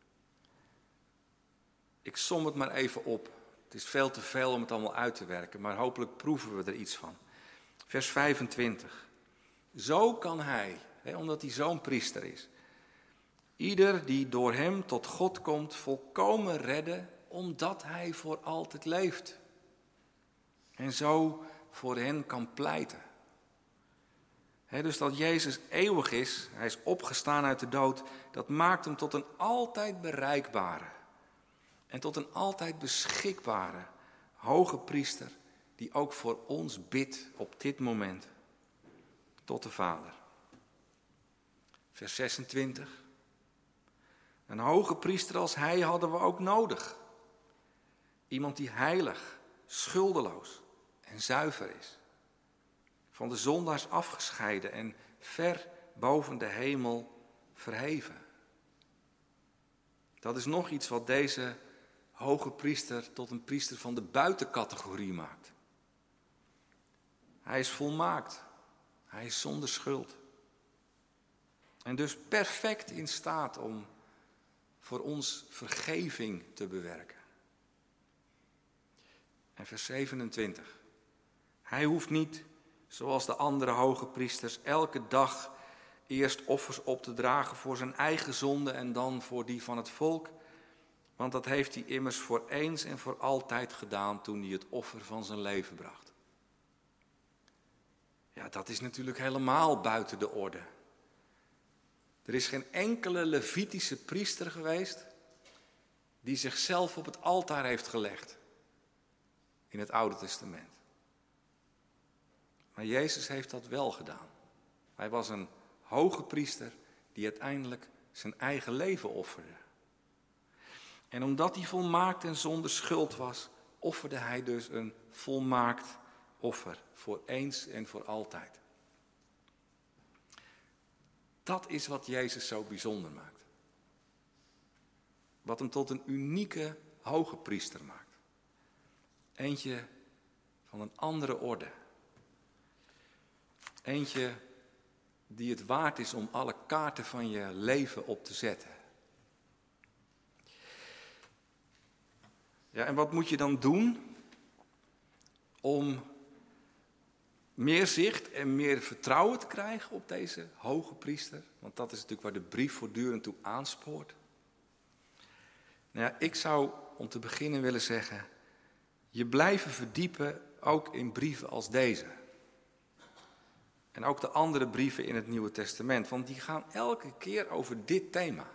S2: Ik som het maar even op. Het is veel te veel om het allemaal uit te werken, maar hopelijk proeven we er iets van. Vers vijfentwintig. Zo kan hij, hè, omdat hij zo'n priester is, ieder die door hem tot God komt volkomen redden, omdat hij voor altijd leeft. En zo voor hen kan pleiten. He, dus dat Jezus eeuwig is, hij is opgestaan uit de dood, dat maakt hem tot een altijd bereikbare en tot een altijd beschikbare hoge priester die ook voor ons bidt op dit moment tot de Vader. Vers zesentwintig. Een hoge priester als hij hadden we ook nodig. Iemand die heilig, schuldeloos en zuiver is. Van de zondaars afgescheiden en ver boven de hemel verheven. Dat is nog iets wat deze hoge priester tot een priester van de buitencategorie maakt. Hij is volmaakt. Hij is zonder schuld. En dus perfect in staat om voor ons vergeving te bewerken. En vers zevenentwintig. Hij hoeft niet, zoals de andere hoge priesters, elke dag eerst offers op te dragen voor zijn eigen zonde en dan voor die van het volk. Want dat heeft hij immers voor eens en voor altijd gedaan toen hij het offer van zijn leven bracht. Ja, dat is natuurlijk helemaal buiten de orde. Er is geen enkele Levitische priester geweest die zichzelf op het altaar heeft gelegd in het Oude Testament. Maar Jezus heeft dat wel gedaan. Hij was een hoge priester die uiteindelijk zijn eigen leven offerde. En omdat hij volmaakt en zonder schuld was, offerde hij dus een volmaakt offer voor eens en voor altijd. Dat is wat Jezus zo bijzonder maakt. Wat hem tot een unieke hoge priester maakt. Eentje van een andere orde. Eentje die het waard is om alle kaarten van je leven op te zetten. Ja, en wat moet je dan doen om meer zicht en meer vertrouwen te krijgen op deze hoge priester? Want dat is natuurlijk waar de brief voortdurend toe aanspoort. Nou ja, ik zou om te beginnen willen zeggen, je blijven verdiepen ook in brieven als deze. En ook de andere brieven in het Nieuwe Testament, want die gaan elke keer over dit thema.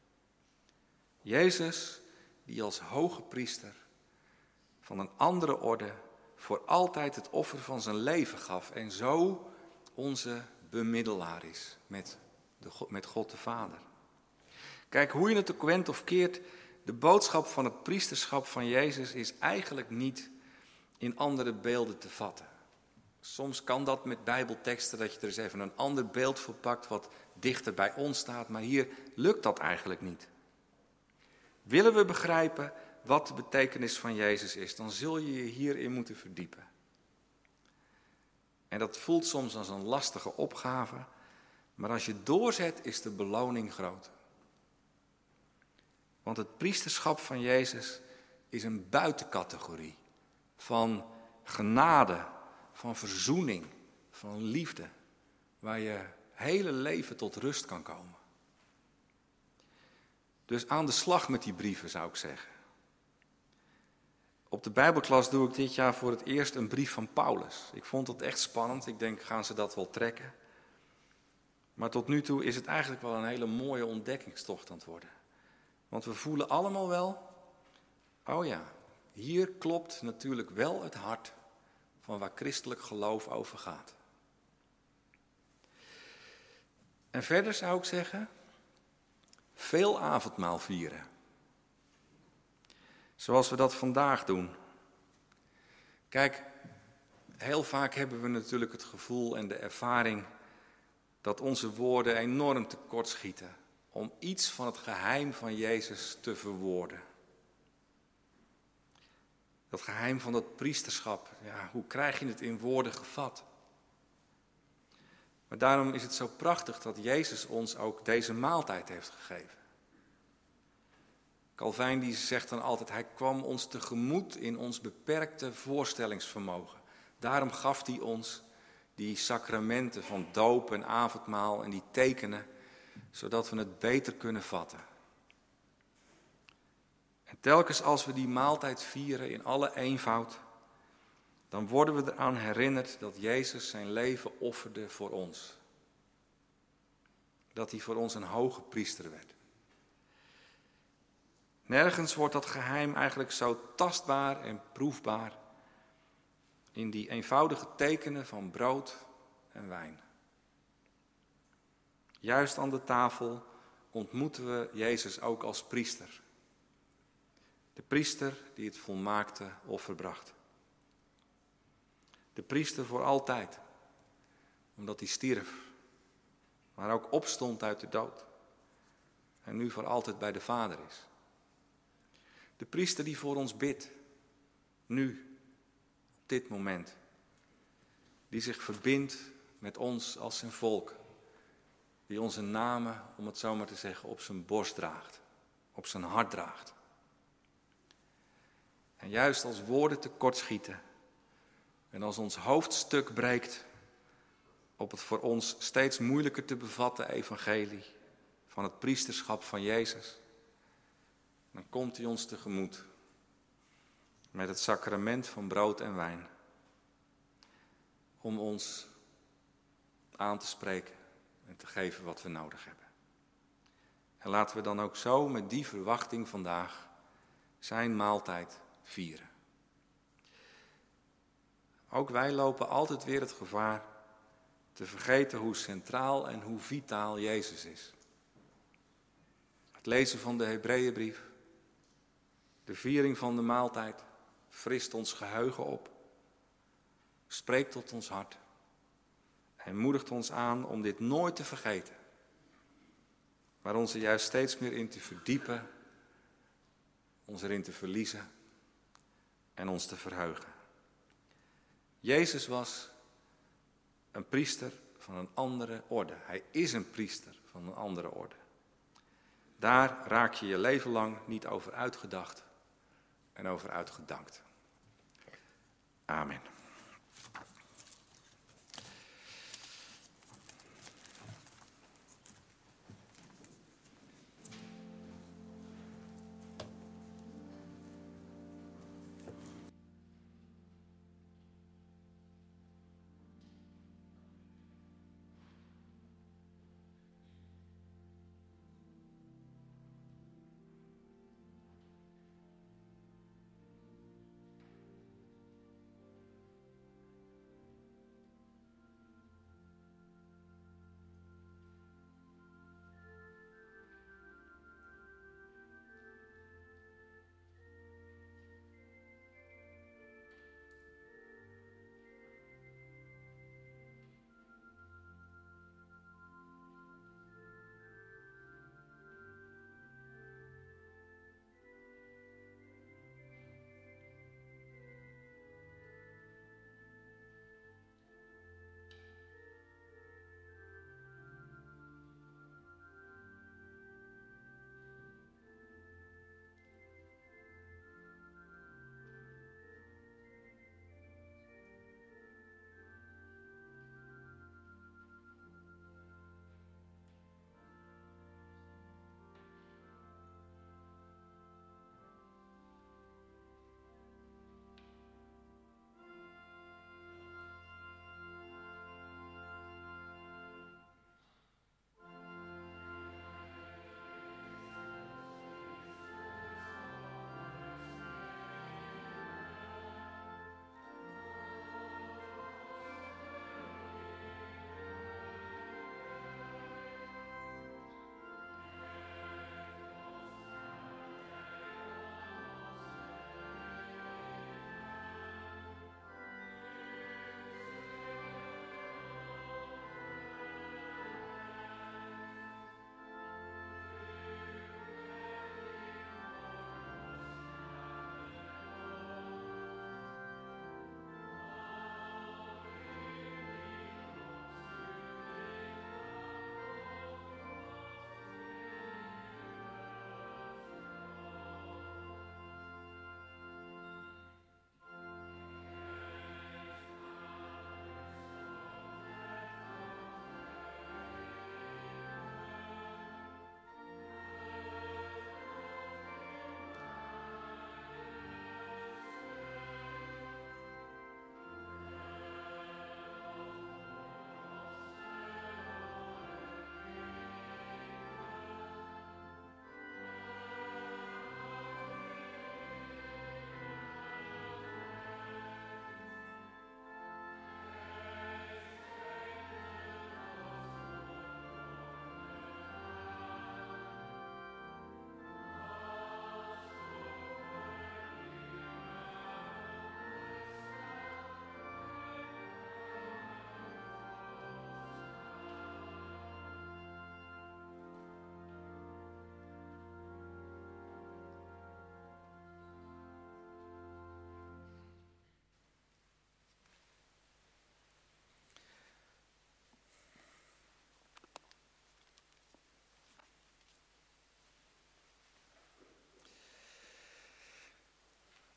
S2: Jezus, die als hoge priester van een andere orde voor altijd het offer van zijn leven gaf en zo onze bemiddelaar is met, de, met God de Vader. Kijk, hoe je het ook wendt of keert, de boodschap van het priesterschap van Jezus is eigenlijk niet in andere beelden te vatten. Soms kan dat met bijbelteksten, dat je er eens even een ander beeld voor pakt wat dichter bij ons staat, maar hier lukt dat eigenlijk niet. Willen we begrijpen wat de betekenis van Jezus is, dan zul je je hierin moeten verdiepen. En dat voelt soms als een lastige opgave, maar als je doorzet is de beloning groot. Want het priesterschap van Jezus is een buitencategorie van genade, van verzoening, van liefde, waar je hele leven tot rust kan komen. Dus aan de slag met die brieven, zou ik zeggen. Op de Bijbelklas doe ik dit jaar voor het eerst een brief van Paulus. Ik vond het echt spannend. Ik denk, gaan ze dat wel trekken? Maar tot nu toe is het eigenlijk wel een hele mooie ontdekkingstocht aan het worden. Want we voelen allemaal wel, oh ja, hier klopt natuurlijk wel het hart van waar christelijk geloof over gaat. En verder zou ik zeggen, veel avondmaal vieren. Zoals we dat vandaag doen. Kijk, heel vaak hebben we natuurlijk het gevoel en de ervaring dat onze woorden enorm tekortschieten om iets van het geheim van Jezus te verwoorden. Dat geheim van dat priesterschap, ja, hoe krijg je het in woorden gevat? Maar daarom is het zo prachtig dat Jezus ons ook deze maaltijd heeft gegeven. Calvijn die zegt dan altijd, hij kwam ons tegemoet in ons beperkte voorstellingsvermogen. Daarom gaf hij ons die sacramenten van doop en avondmaal en die tekenen, zodat we het beter kunnen vatten. En telkens als we die maaltijd vieren in alle eenvoud, dan worden we eraan herinnerd dat Jezus zijn leven offerde voor ons. Dat hij voor ons een hoge priester werd. Nergens wordt dat geheim eigenlijk zo tastbaar en proefbaar in die eenvoudige tekenen van brood en wijn. Juist aan de tafel ontmoeten we Jezus ook als priester. De priester die het volmaakte offer bracht. De priester voor altijd, omdat hij stierf, maar ook opstond uit de dood en nu voor altijd bij de Vader is. De priester die voor ons bidt, nu, op dit moment. Die zich verbindt met ons als zijn volk. Die onze namen, om het zo maar te zeggen, op zijn borst draagt. Op zijn hart draagt. En juist als woorden tekortschieten en als ons hoofdstuk breekt op het voor ons steeds moeilijker te bevatten evangelie van het priesterschap van Jezus, dan komt hij ons tegemoet met het sacrament van brood en wijn. Om ons aan te spreken en te geven wat we nodig hebben. En laten we dan ook zo met die verwachting vandaag zijn maaltijd vieren. Ook wij lopen altijd weer het gevaar te vergeten hoe centraal en hoe vitaal Jezus is. Het lezen van de Hebreeënbrief, de viering van de maaltijd, frist ons geheugen op, spreekt tot ons hart en moedigt ons aan om dit nooit te vergeten, maar ons er juist steeds meer in te verdiepen, ons erin te verliezen en ons te verheugen. Jezus was een priester van een andere orde. Hij is een priester van een andere orde. Daar raak je je leven lang niet over uitgedacht en over uitgedankt. Amen.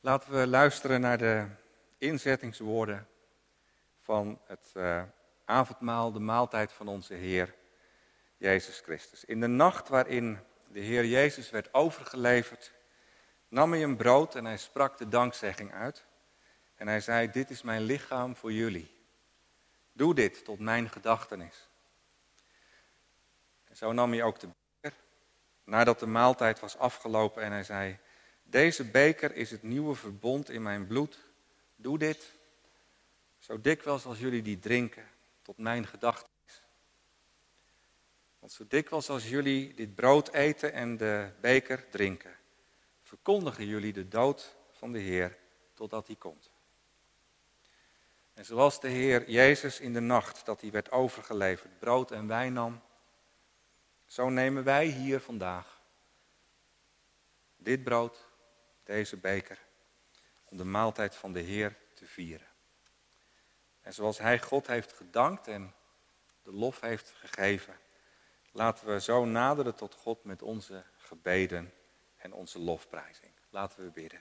S2: Laten we luisteren naar de inzettingswoorden van het uh, avondmaal, de maaltijd van onze Heer Jezus Christus. In de nacht waarin de Heer Jezus werd overgeleverd, nam hij een brood en hij sprak de dankzegging uit. En hij zei, dit is mijn lichaam voor jullie. Doe dit tot mijn gedachtenis. En zo nam hij ook de beker, nadat de maaltijd was afgelopen en hij zei, deze beker is het nieuwe verbond in mijn bloed. Doe dit, zo dikwijls als jullie die drinken, tot mijn gedachtenis. Want zo dikwijls als jullie dit brood eten en de beker drinken, verkondigen jullie de dood van de Heer totdat hij komt. En zoals de Heer Jezus in de nacht dat hij werd overgeleverd brood en wijn nam, zo nemen wij hier vandaag dit brood, deze beker, om de maaltijd van de Heer te vieren. En zoals hij God heeft gedankt en de lof heeft gegeven, laten we zo naderen tot God met onze gebeden en onze lofprijzing. Laten we bidden.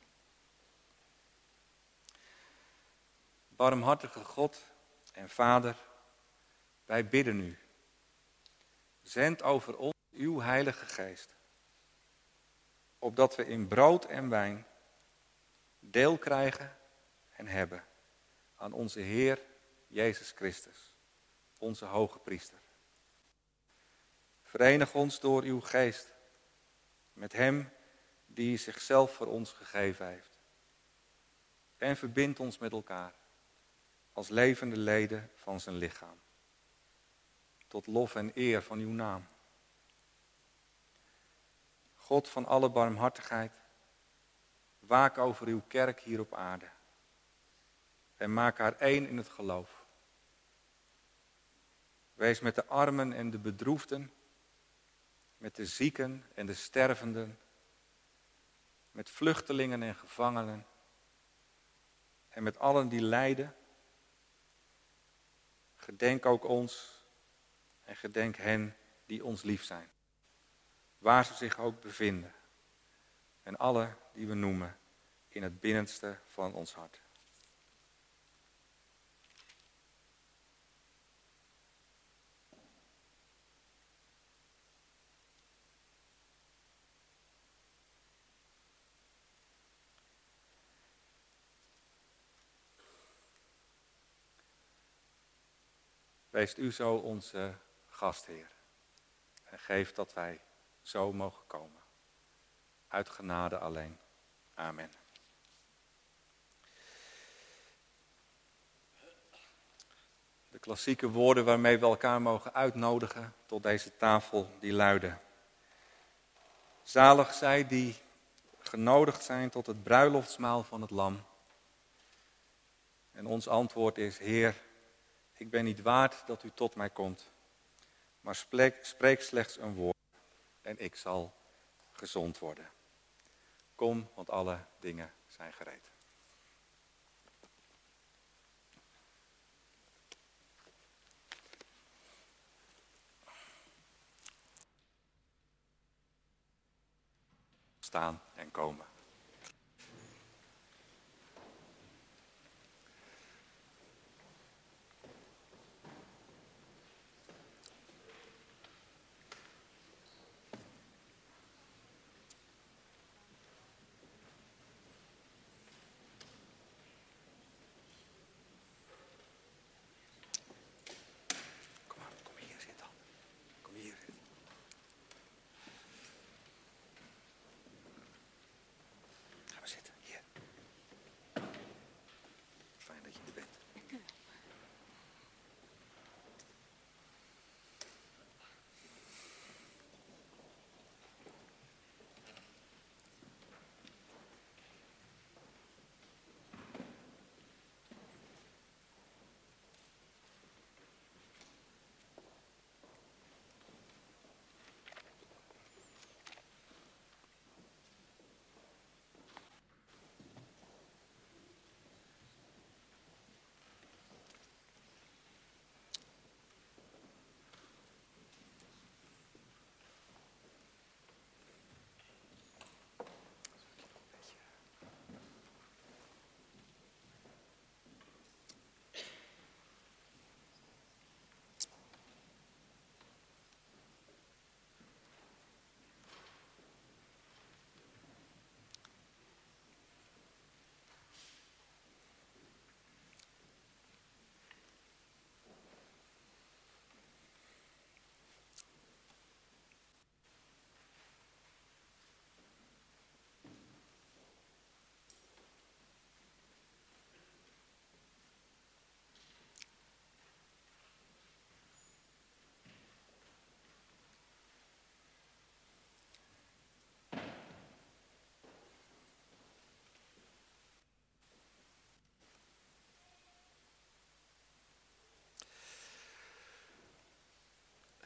S2: Barmhartige God en Vader, wij bidden u. Zend over ons uw Heilige Geest, opdat we in brood en wijn deel krijgen en hebben aan onze Heer Jezus Christus, onze hoge priester. Verenig ons door uw Geest met hem die zichzelf voor ons gegeven heeft. En verbind ons met elkaar als levende leden van zijn lichaam. Tot lof en eer van uw naam. God van alle barmhartigheid, waak over uw kerk hier op aarde. En maak haar één in het geloof. Wees met de armen en de bedroefden, met de zieken en de stervenden, met vluchtelingen en gevangenen en met allen die lijden. Gedenk ook ons en gedenk hen die ons lief zijn, waar ze zich ook bevinden, en alle die we noemen in het binnenste van ons hart. Wees u zo onze gastheer en geef dat wij zo mogen komen. Uit genade alleen. Amen. De klassieke woorden waarmee we elkaar mogen uitnodigen tot deze tafel, die luiden. Zalig zij die genodigd zijn tot het bruiloftsmaal van het Lam. En ons antwoord is, Heer, ik ben niet waard dat u tot mij komt, maar spreek, spreek slechts een woord en ik zal gezond worden. Kom, want alle dingen zijn gereed. Staan en komen.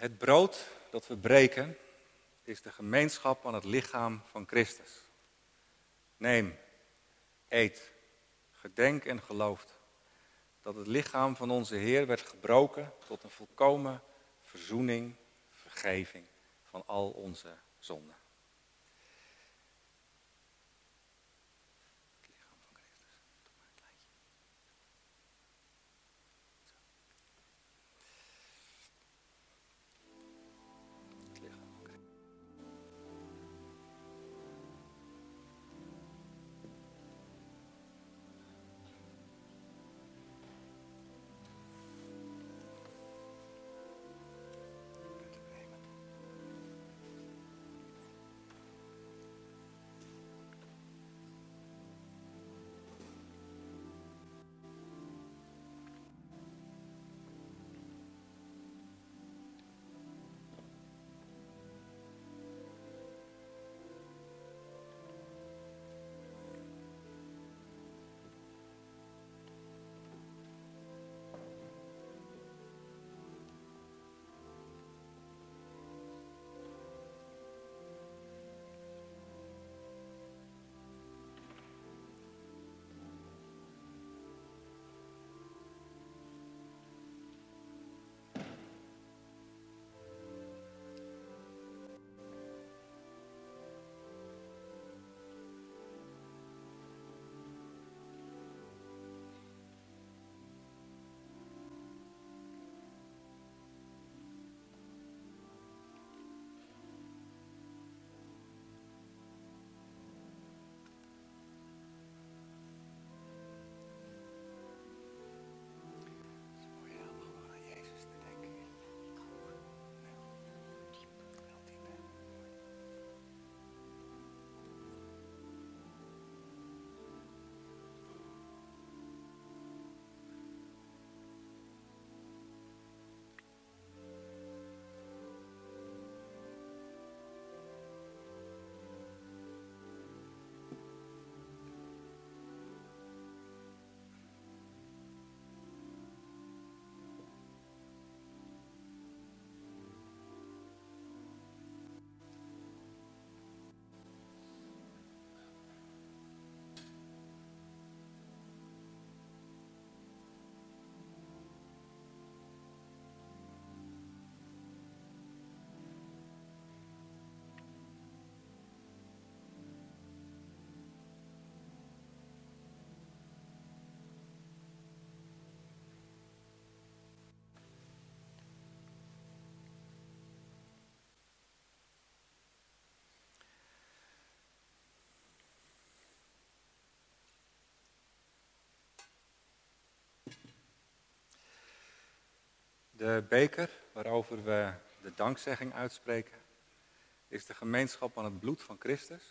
S2: Het brood dat we breken is de gemeenschap aan het lichaam van Christus. Neem, eet, gedenk en geloof dat het lichaam van onze Heer werd gebroken tot een volkomen verzoening, vergeving van al onze zonden. Het lichaam van Christus. Doe maar een kleintje. Het lichaam van Christus. De beker waarover we de dankzegging uitspreken, is de gemeenschap aan het bloed van Christus.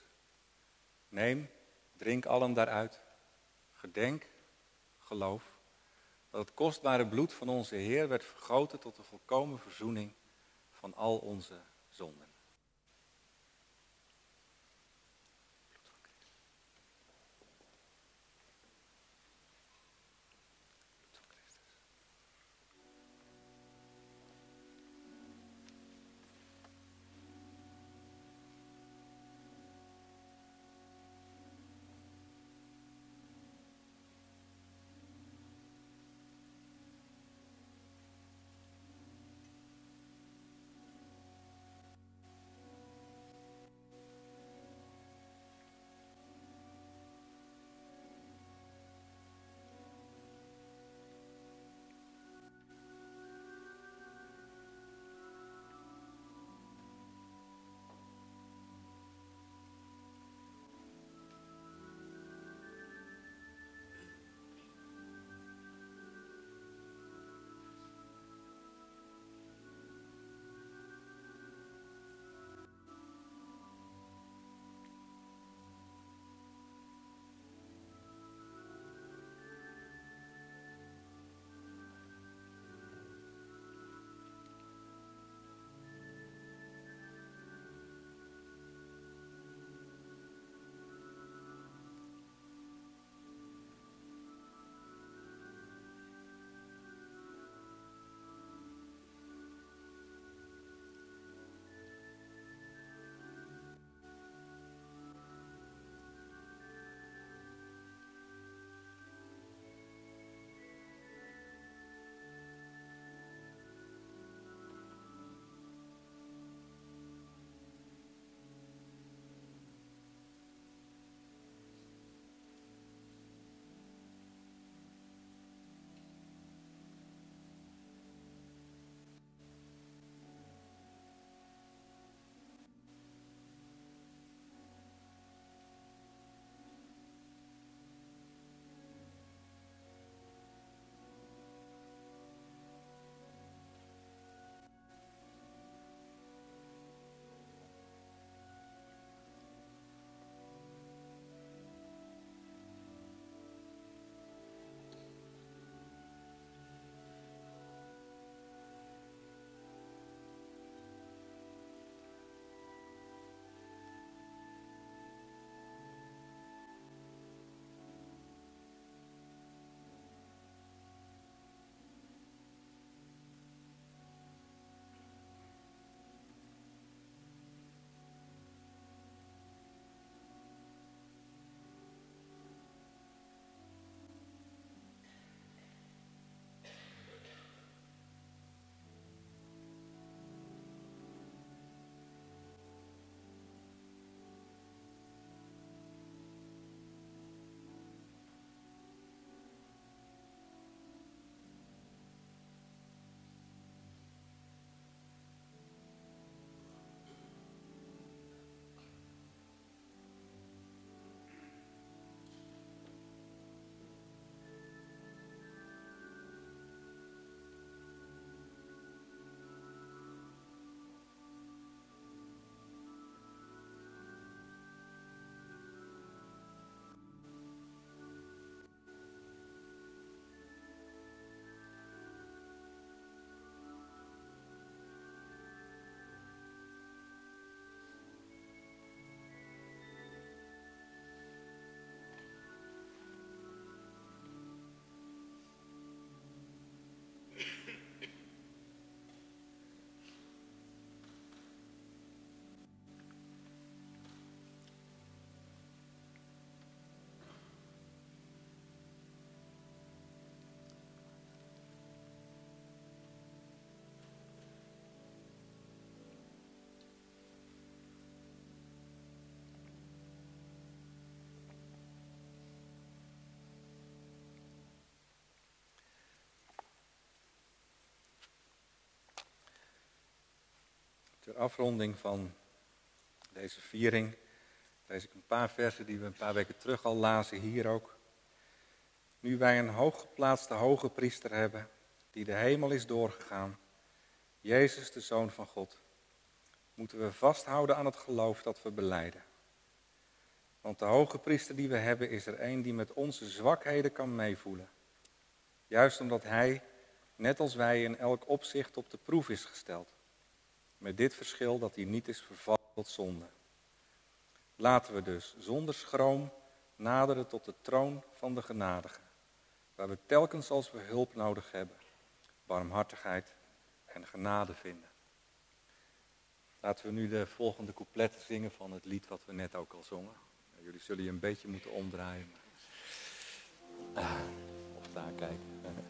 S2: Neem, drink allen daaruit. Gedenk, geloof, dat het kostbare bloed van onze Heer werd vergoten tot de volkomen verzoening van al onze zonden. Ter afronding van deze viering lees ik een paar versen die we een paar weken terug al lazen, hier ook. Nu wij een hooggeplaatste hoge priester hebben, die de hemel is doorgegaan, Jezus de Zoon van God, moeten we vasthouden aan het geloof dat we belijden. Want de hoge priester die we hebben is er een die met onze zwakheden kan meevoelen. Juist omdat hij, net als wij, in elk opzicht op de proef is gesteld. Met dit verschil dat hij niet is vervallen tot zonde. Laten we dus zonder schroom naderen tot de troon van de genadige, waar we telkens als we hulp nodig hebben, barmhartigheid en genade vinden. Laten we nu de volgende coupletten zingen van het lied wat we net ook al zongen. Jullie zullen je een beetje moeten omdraaien. Maar... Ah, of daar kijken.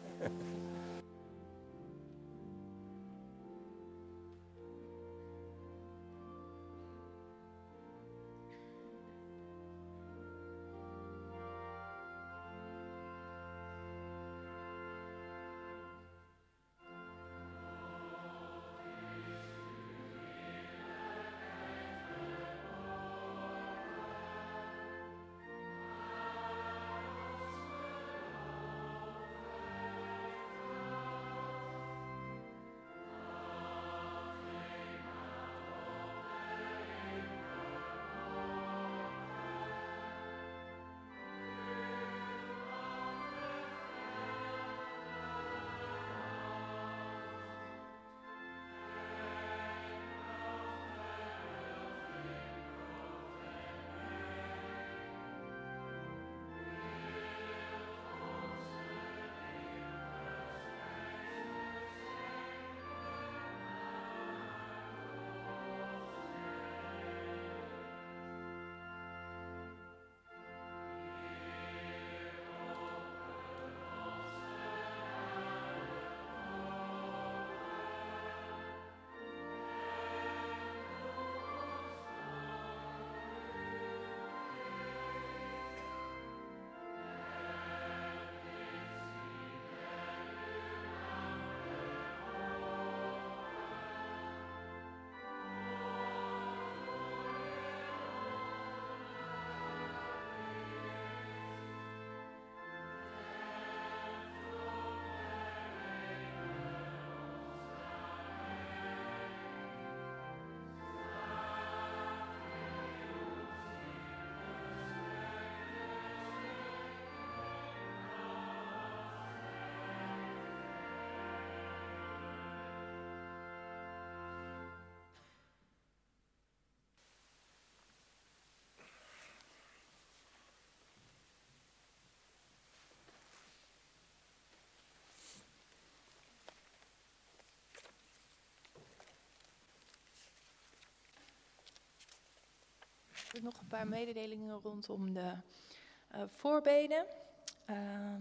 S1: Ik heb nog een paar mededelingen rondom de uh, voorbeden. Uh,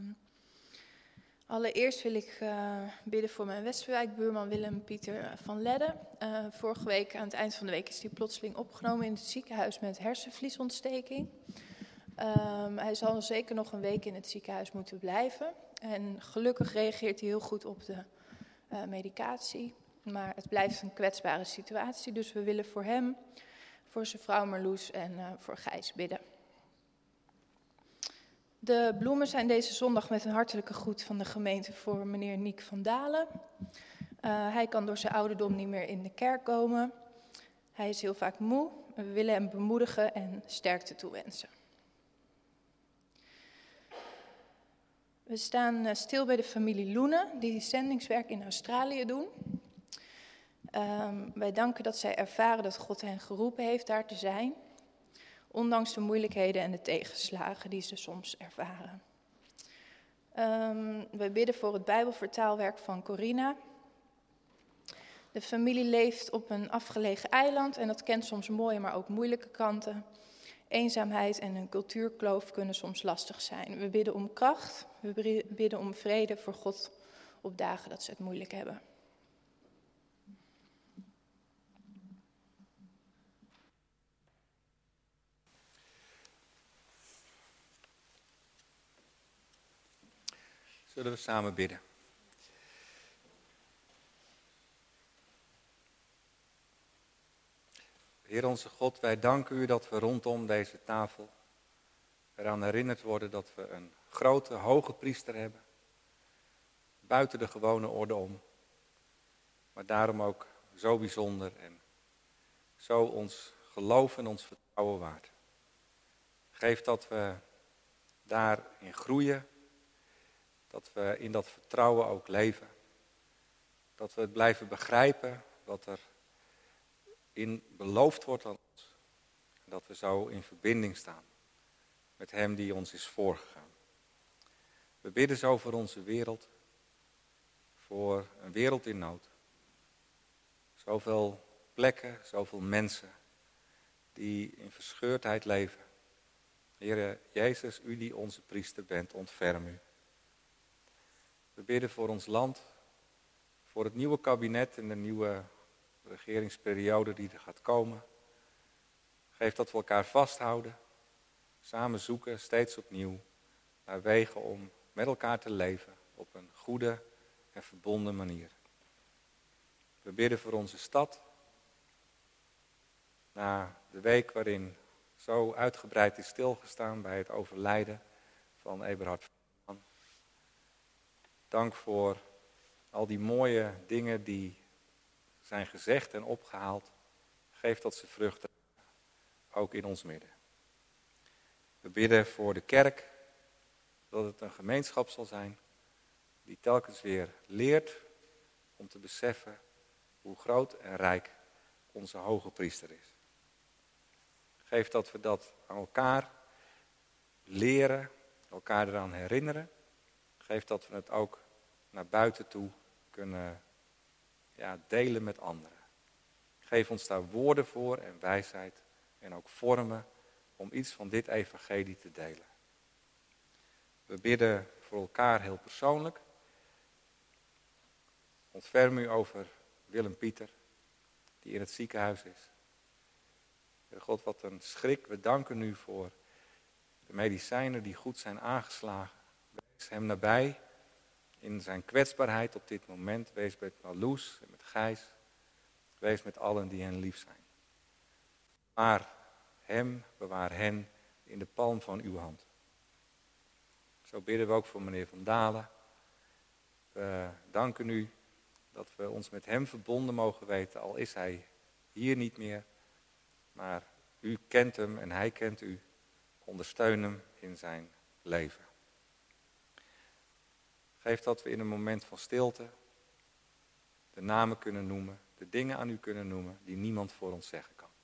S1: allereerst wil ik uh, bidden voor mijn Westerwijk-buurman Willem-Pieter van Ledden. Uh, vorige week, aan het eind van de week, is hij plotseling opgenomen in het ziekenhuis met hersenvliesontsteking. Um, hij zal zeker nog een week in het ziekenhuis moeten blijven. En gelukkig reageert hij heel goed op de uh, medicatie. Maar het blijft een kwetsbare situatie, dus we willen voor hem, voor zijn vrouw Marloes en uh, voor Gijs bidden. De bloemen zijn deze zondag met een hartelijke groet van de gemeente voor meneer Niek van Dalen. Uh, hij kan door zijn ouderdom niet meer in de kerk komen. Hij is heel vaak moe. We willen hem bemoedigen en sterkte toewensen. We staan uh, stil bij de familie Loenen, die zendingswerk in Australië doen. Um, wij danken dat zij ervaren dat God hen geroepen heeft daar te zijn, ondanks de moeilijkheden en de tegenslagen die ze soms ervaren. Um, wij bidden voor het Bijbelvertaalwerk van Corina. De familie leeft op een afgelegen eiland en dat kent soms mooie, maar ook moeilijke kanten. Eenzaamheid en een cultuurkloof kunnen soms lastig zijn. We bidden om kracht, we bidden om vrede voor God op dagen dat ze het moeilijk hebben.
S2: Zullen we samen bidden? Heer onze God, wij danken u dat we rondom deze tafel eraan herinnerd worden dat we een grote, hoge priester hebben. Buiten de gewone orde om. Maar daarom ook zo bijzonder en zo ons geloof en ons vertrouwen waard. Geef dat we daarin groeien. Dat we in dat vertrouwen ook leven. Dat we het blijven begrijpen wat er in beloofd wordt aan ons. En dat we zo in verbinding staan met hem die ons is voorgegaan. We bidden zo voor onze wereld. Voor een wereld in nood. Zoveel plekken, zoveel mensen die in verscheurdheid leven. Heere Jezus, u die onze priester bent, ontferm u. We bidden voor ons land, voor het nieuwe kabinet en de nieuwe regeringsperiode die er gaat komen. Geef dat we elkaar vasthouden, samen zoeken, steeds opnieuw, naar wegen om met elkaar te leven op een goede en verbonden manier. We bidden voor onze stad. Na de week waarin zo uitgebreid is stilgestaan bij het overlijden van Eberhard van Maan. Dank voor al die mooie dingen die zijn gezegd en opgehaald. Geef dat ze vruchten, ook in ons midden. We bidden voor de kerk, dat het een gemeenschap zal zijn die telkens weer leert om te beseffen hoe groot en rijk onze hoge priester is. Geef dat we dat aan elkaar leren, elkaar eraan herinneren. Geef dat we het ook naar buiten toe kunnen ja, delen met anderen. Geef ons daar woorden voor en wijsheid en ook vormen om iets van dit evangelie te delen. We bidden voor elkaar heel persoonlijk. Ontferm u over Willem Pieter, die in het ziekenhuis is. Heer God, wat een schrik. We danken u voor de medicijnen die goed zijn aangeslagen. Wees hem nabij in zijn kwetsbaarheid op dit moment. Wees met Marloes en met Gijs. Wees met allen die hen lief zijn. Bewaar hem, bewaar hen in de palm van uw hand. Zo bidden we ook voor meneer Van Dalen. We danken u dat we ons met hem verbonden mogen weten, al is hij hier niet meer. Maar u kent hem en hij kent u. Ondersteun hem in zijn leven. Geef dat we in een moment van stilte de namen kunnen noemen, de dingen aan u kunnen noemen die niemand voor ons zeggen kan.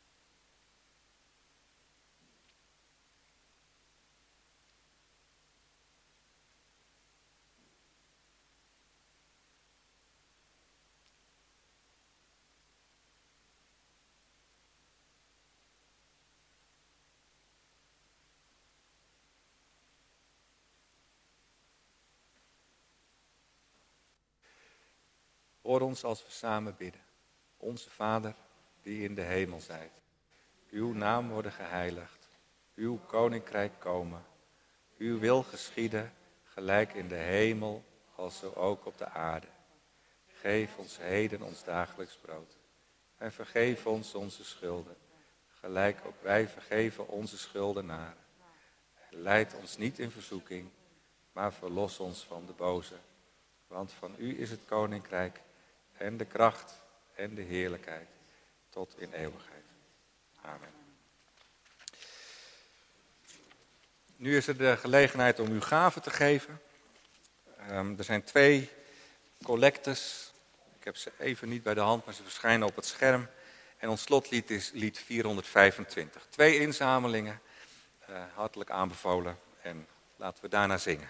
S2: Hoor ons als we samen bidden. Onze Vader, die in de hemel zijt. Uw naam worden geheiligd. Uw koninkrijk komen. Uw wil geschieden, gelijk in de hemel, als zo ook op de aarde. Geef ons heden ons dagelijks brood. En vergeef ons onze schulden, gelijk ook wij vergeven onze schuldenaren. En leid ons niet in verzoeking, maar verlos ons van de boze. Want van u is het koninkrijk en de kracht en de heerlijkheid tot in eeuwigheid. Amen. Nu is er de gelegenheid om uw gaven te geven. Um, er zijn twee collectes. Ik heb ze even niet bij de hand, maar ze verschijnen op het scherm. En ons slotlied is lied vierhonderdvijfentwintig. Twee inzamelingen, uh, hartelijk aanbevolen. En laten we daarna zingen.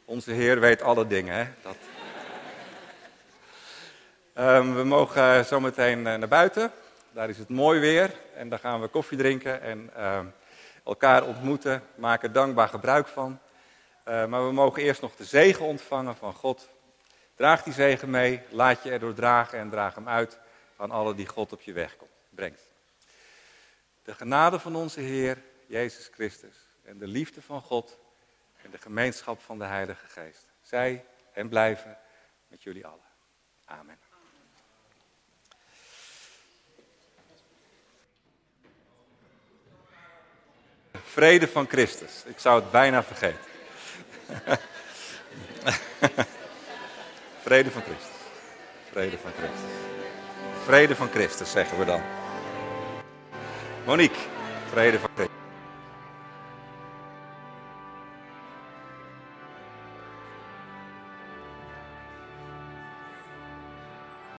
S2: Onze Heer weet alle dingen, hè? Dat... um, we mogen zo meteen naar buiten. Daar is het mooi weer en daar gaan we koffie drinken en um, elkaar ontmoeten, maken dankbaar gebruik van. Uh, maar we mogen eerst nog de zegen ontvangen van God. Draag die zegen mee, laat je erdoor dragen en draag hem uit aan alle die God op je weg komt, brengt. De genade van onze Heer, Jezus Christus, en de liefde van God en de gemeenschap van de Heilige Geest, zij en blijven met jullie allen. Amen. Vrede van Christus. Ik zou het bijna vergeten. Vrede van Christus. Vrede van Christus. Vrede van Christus, zeggen we dan. Monique, vrede van Christus.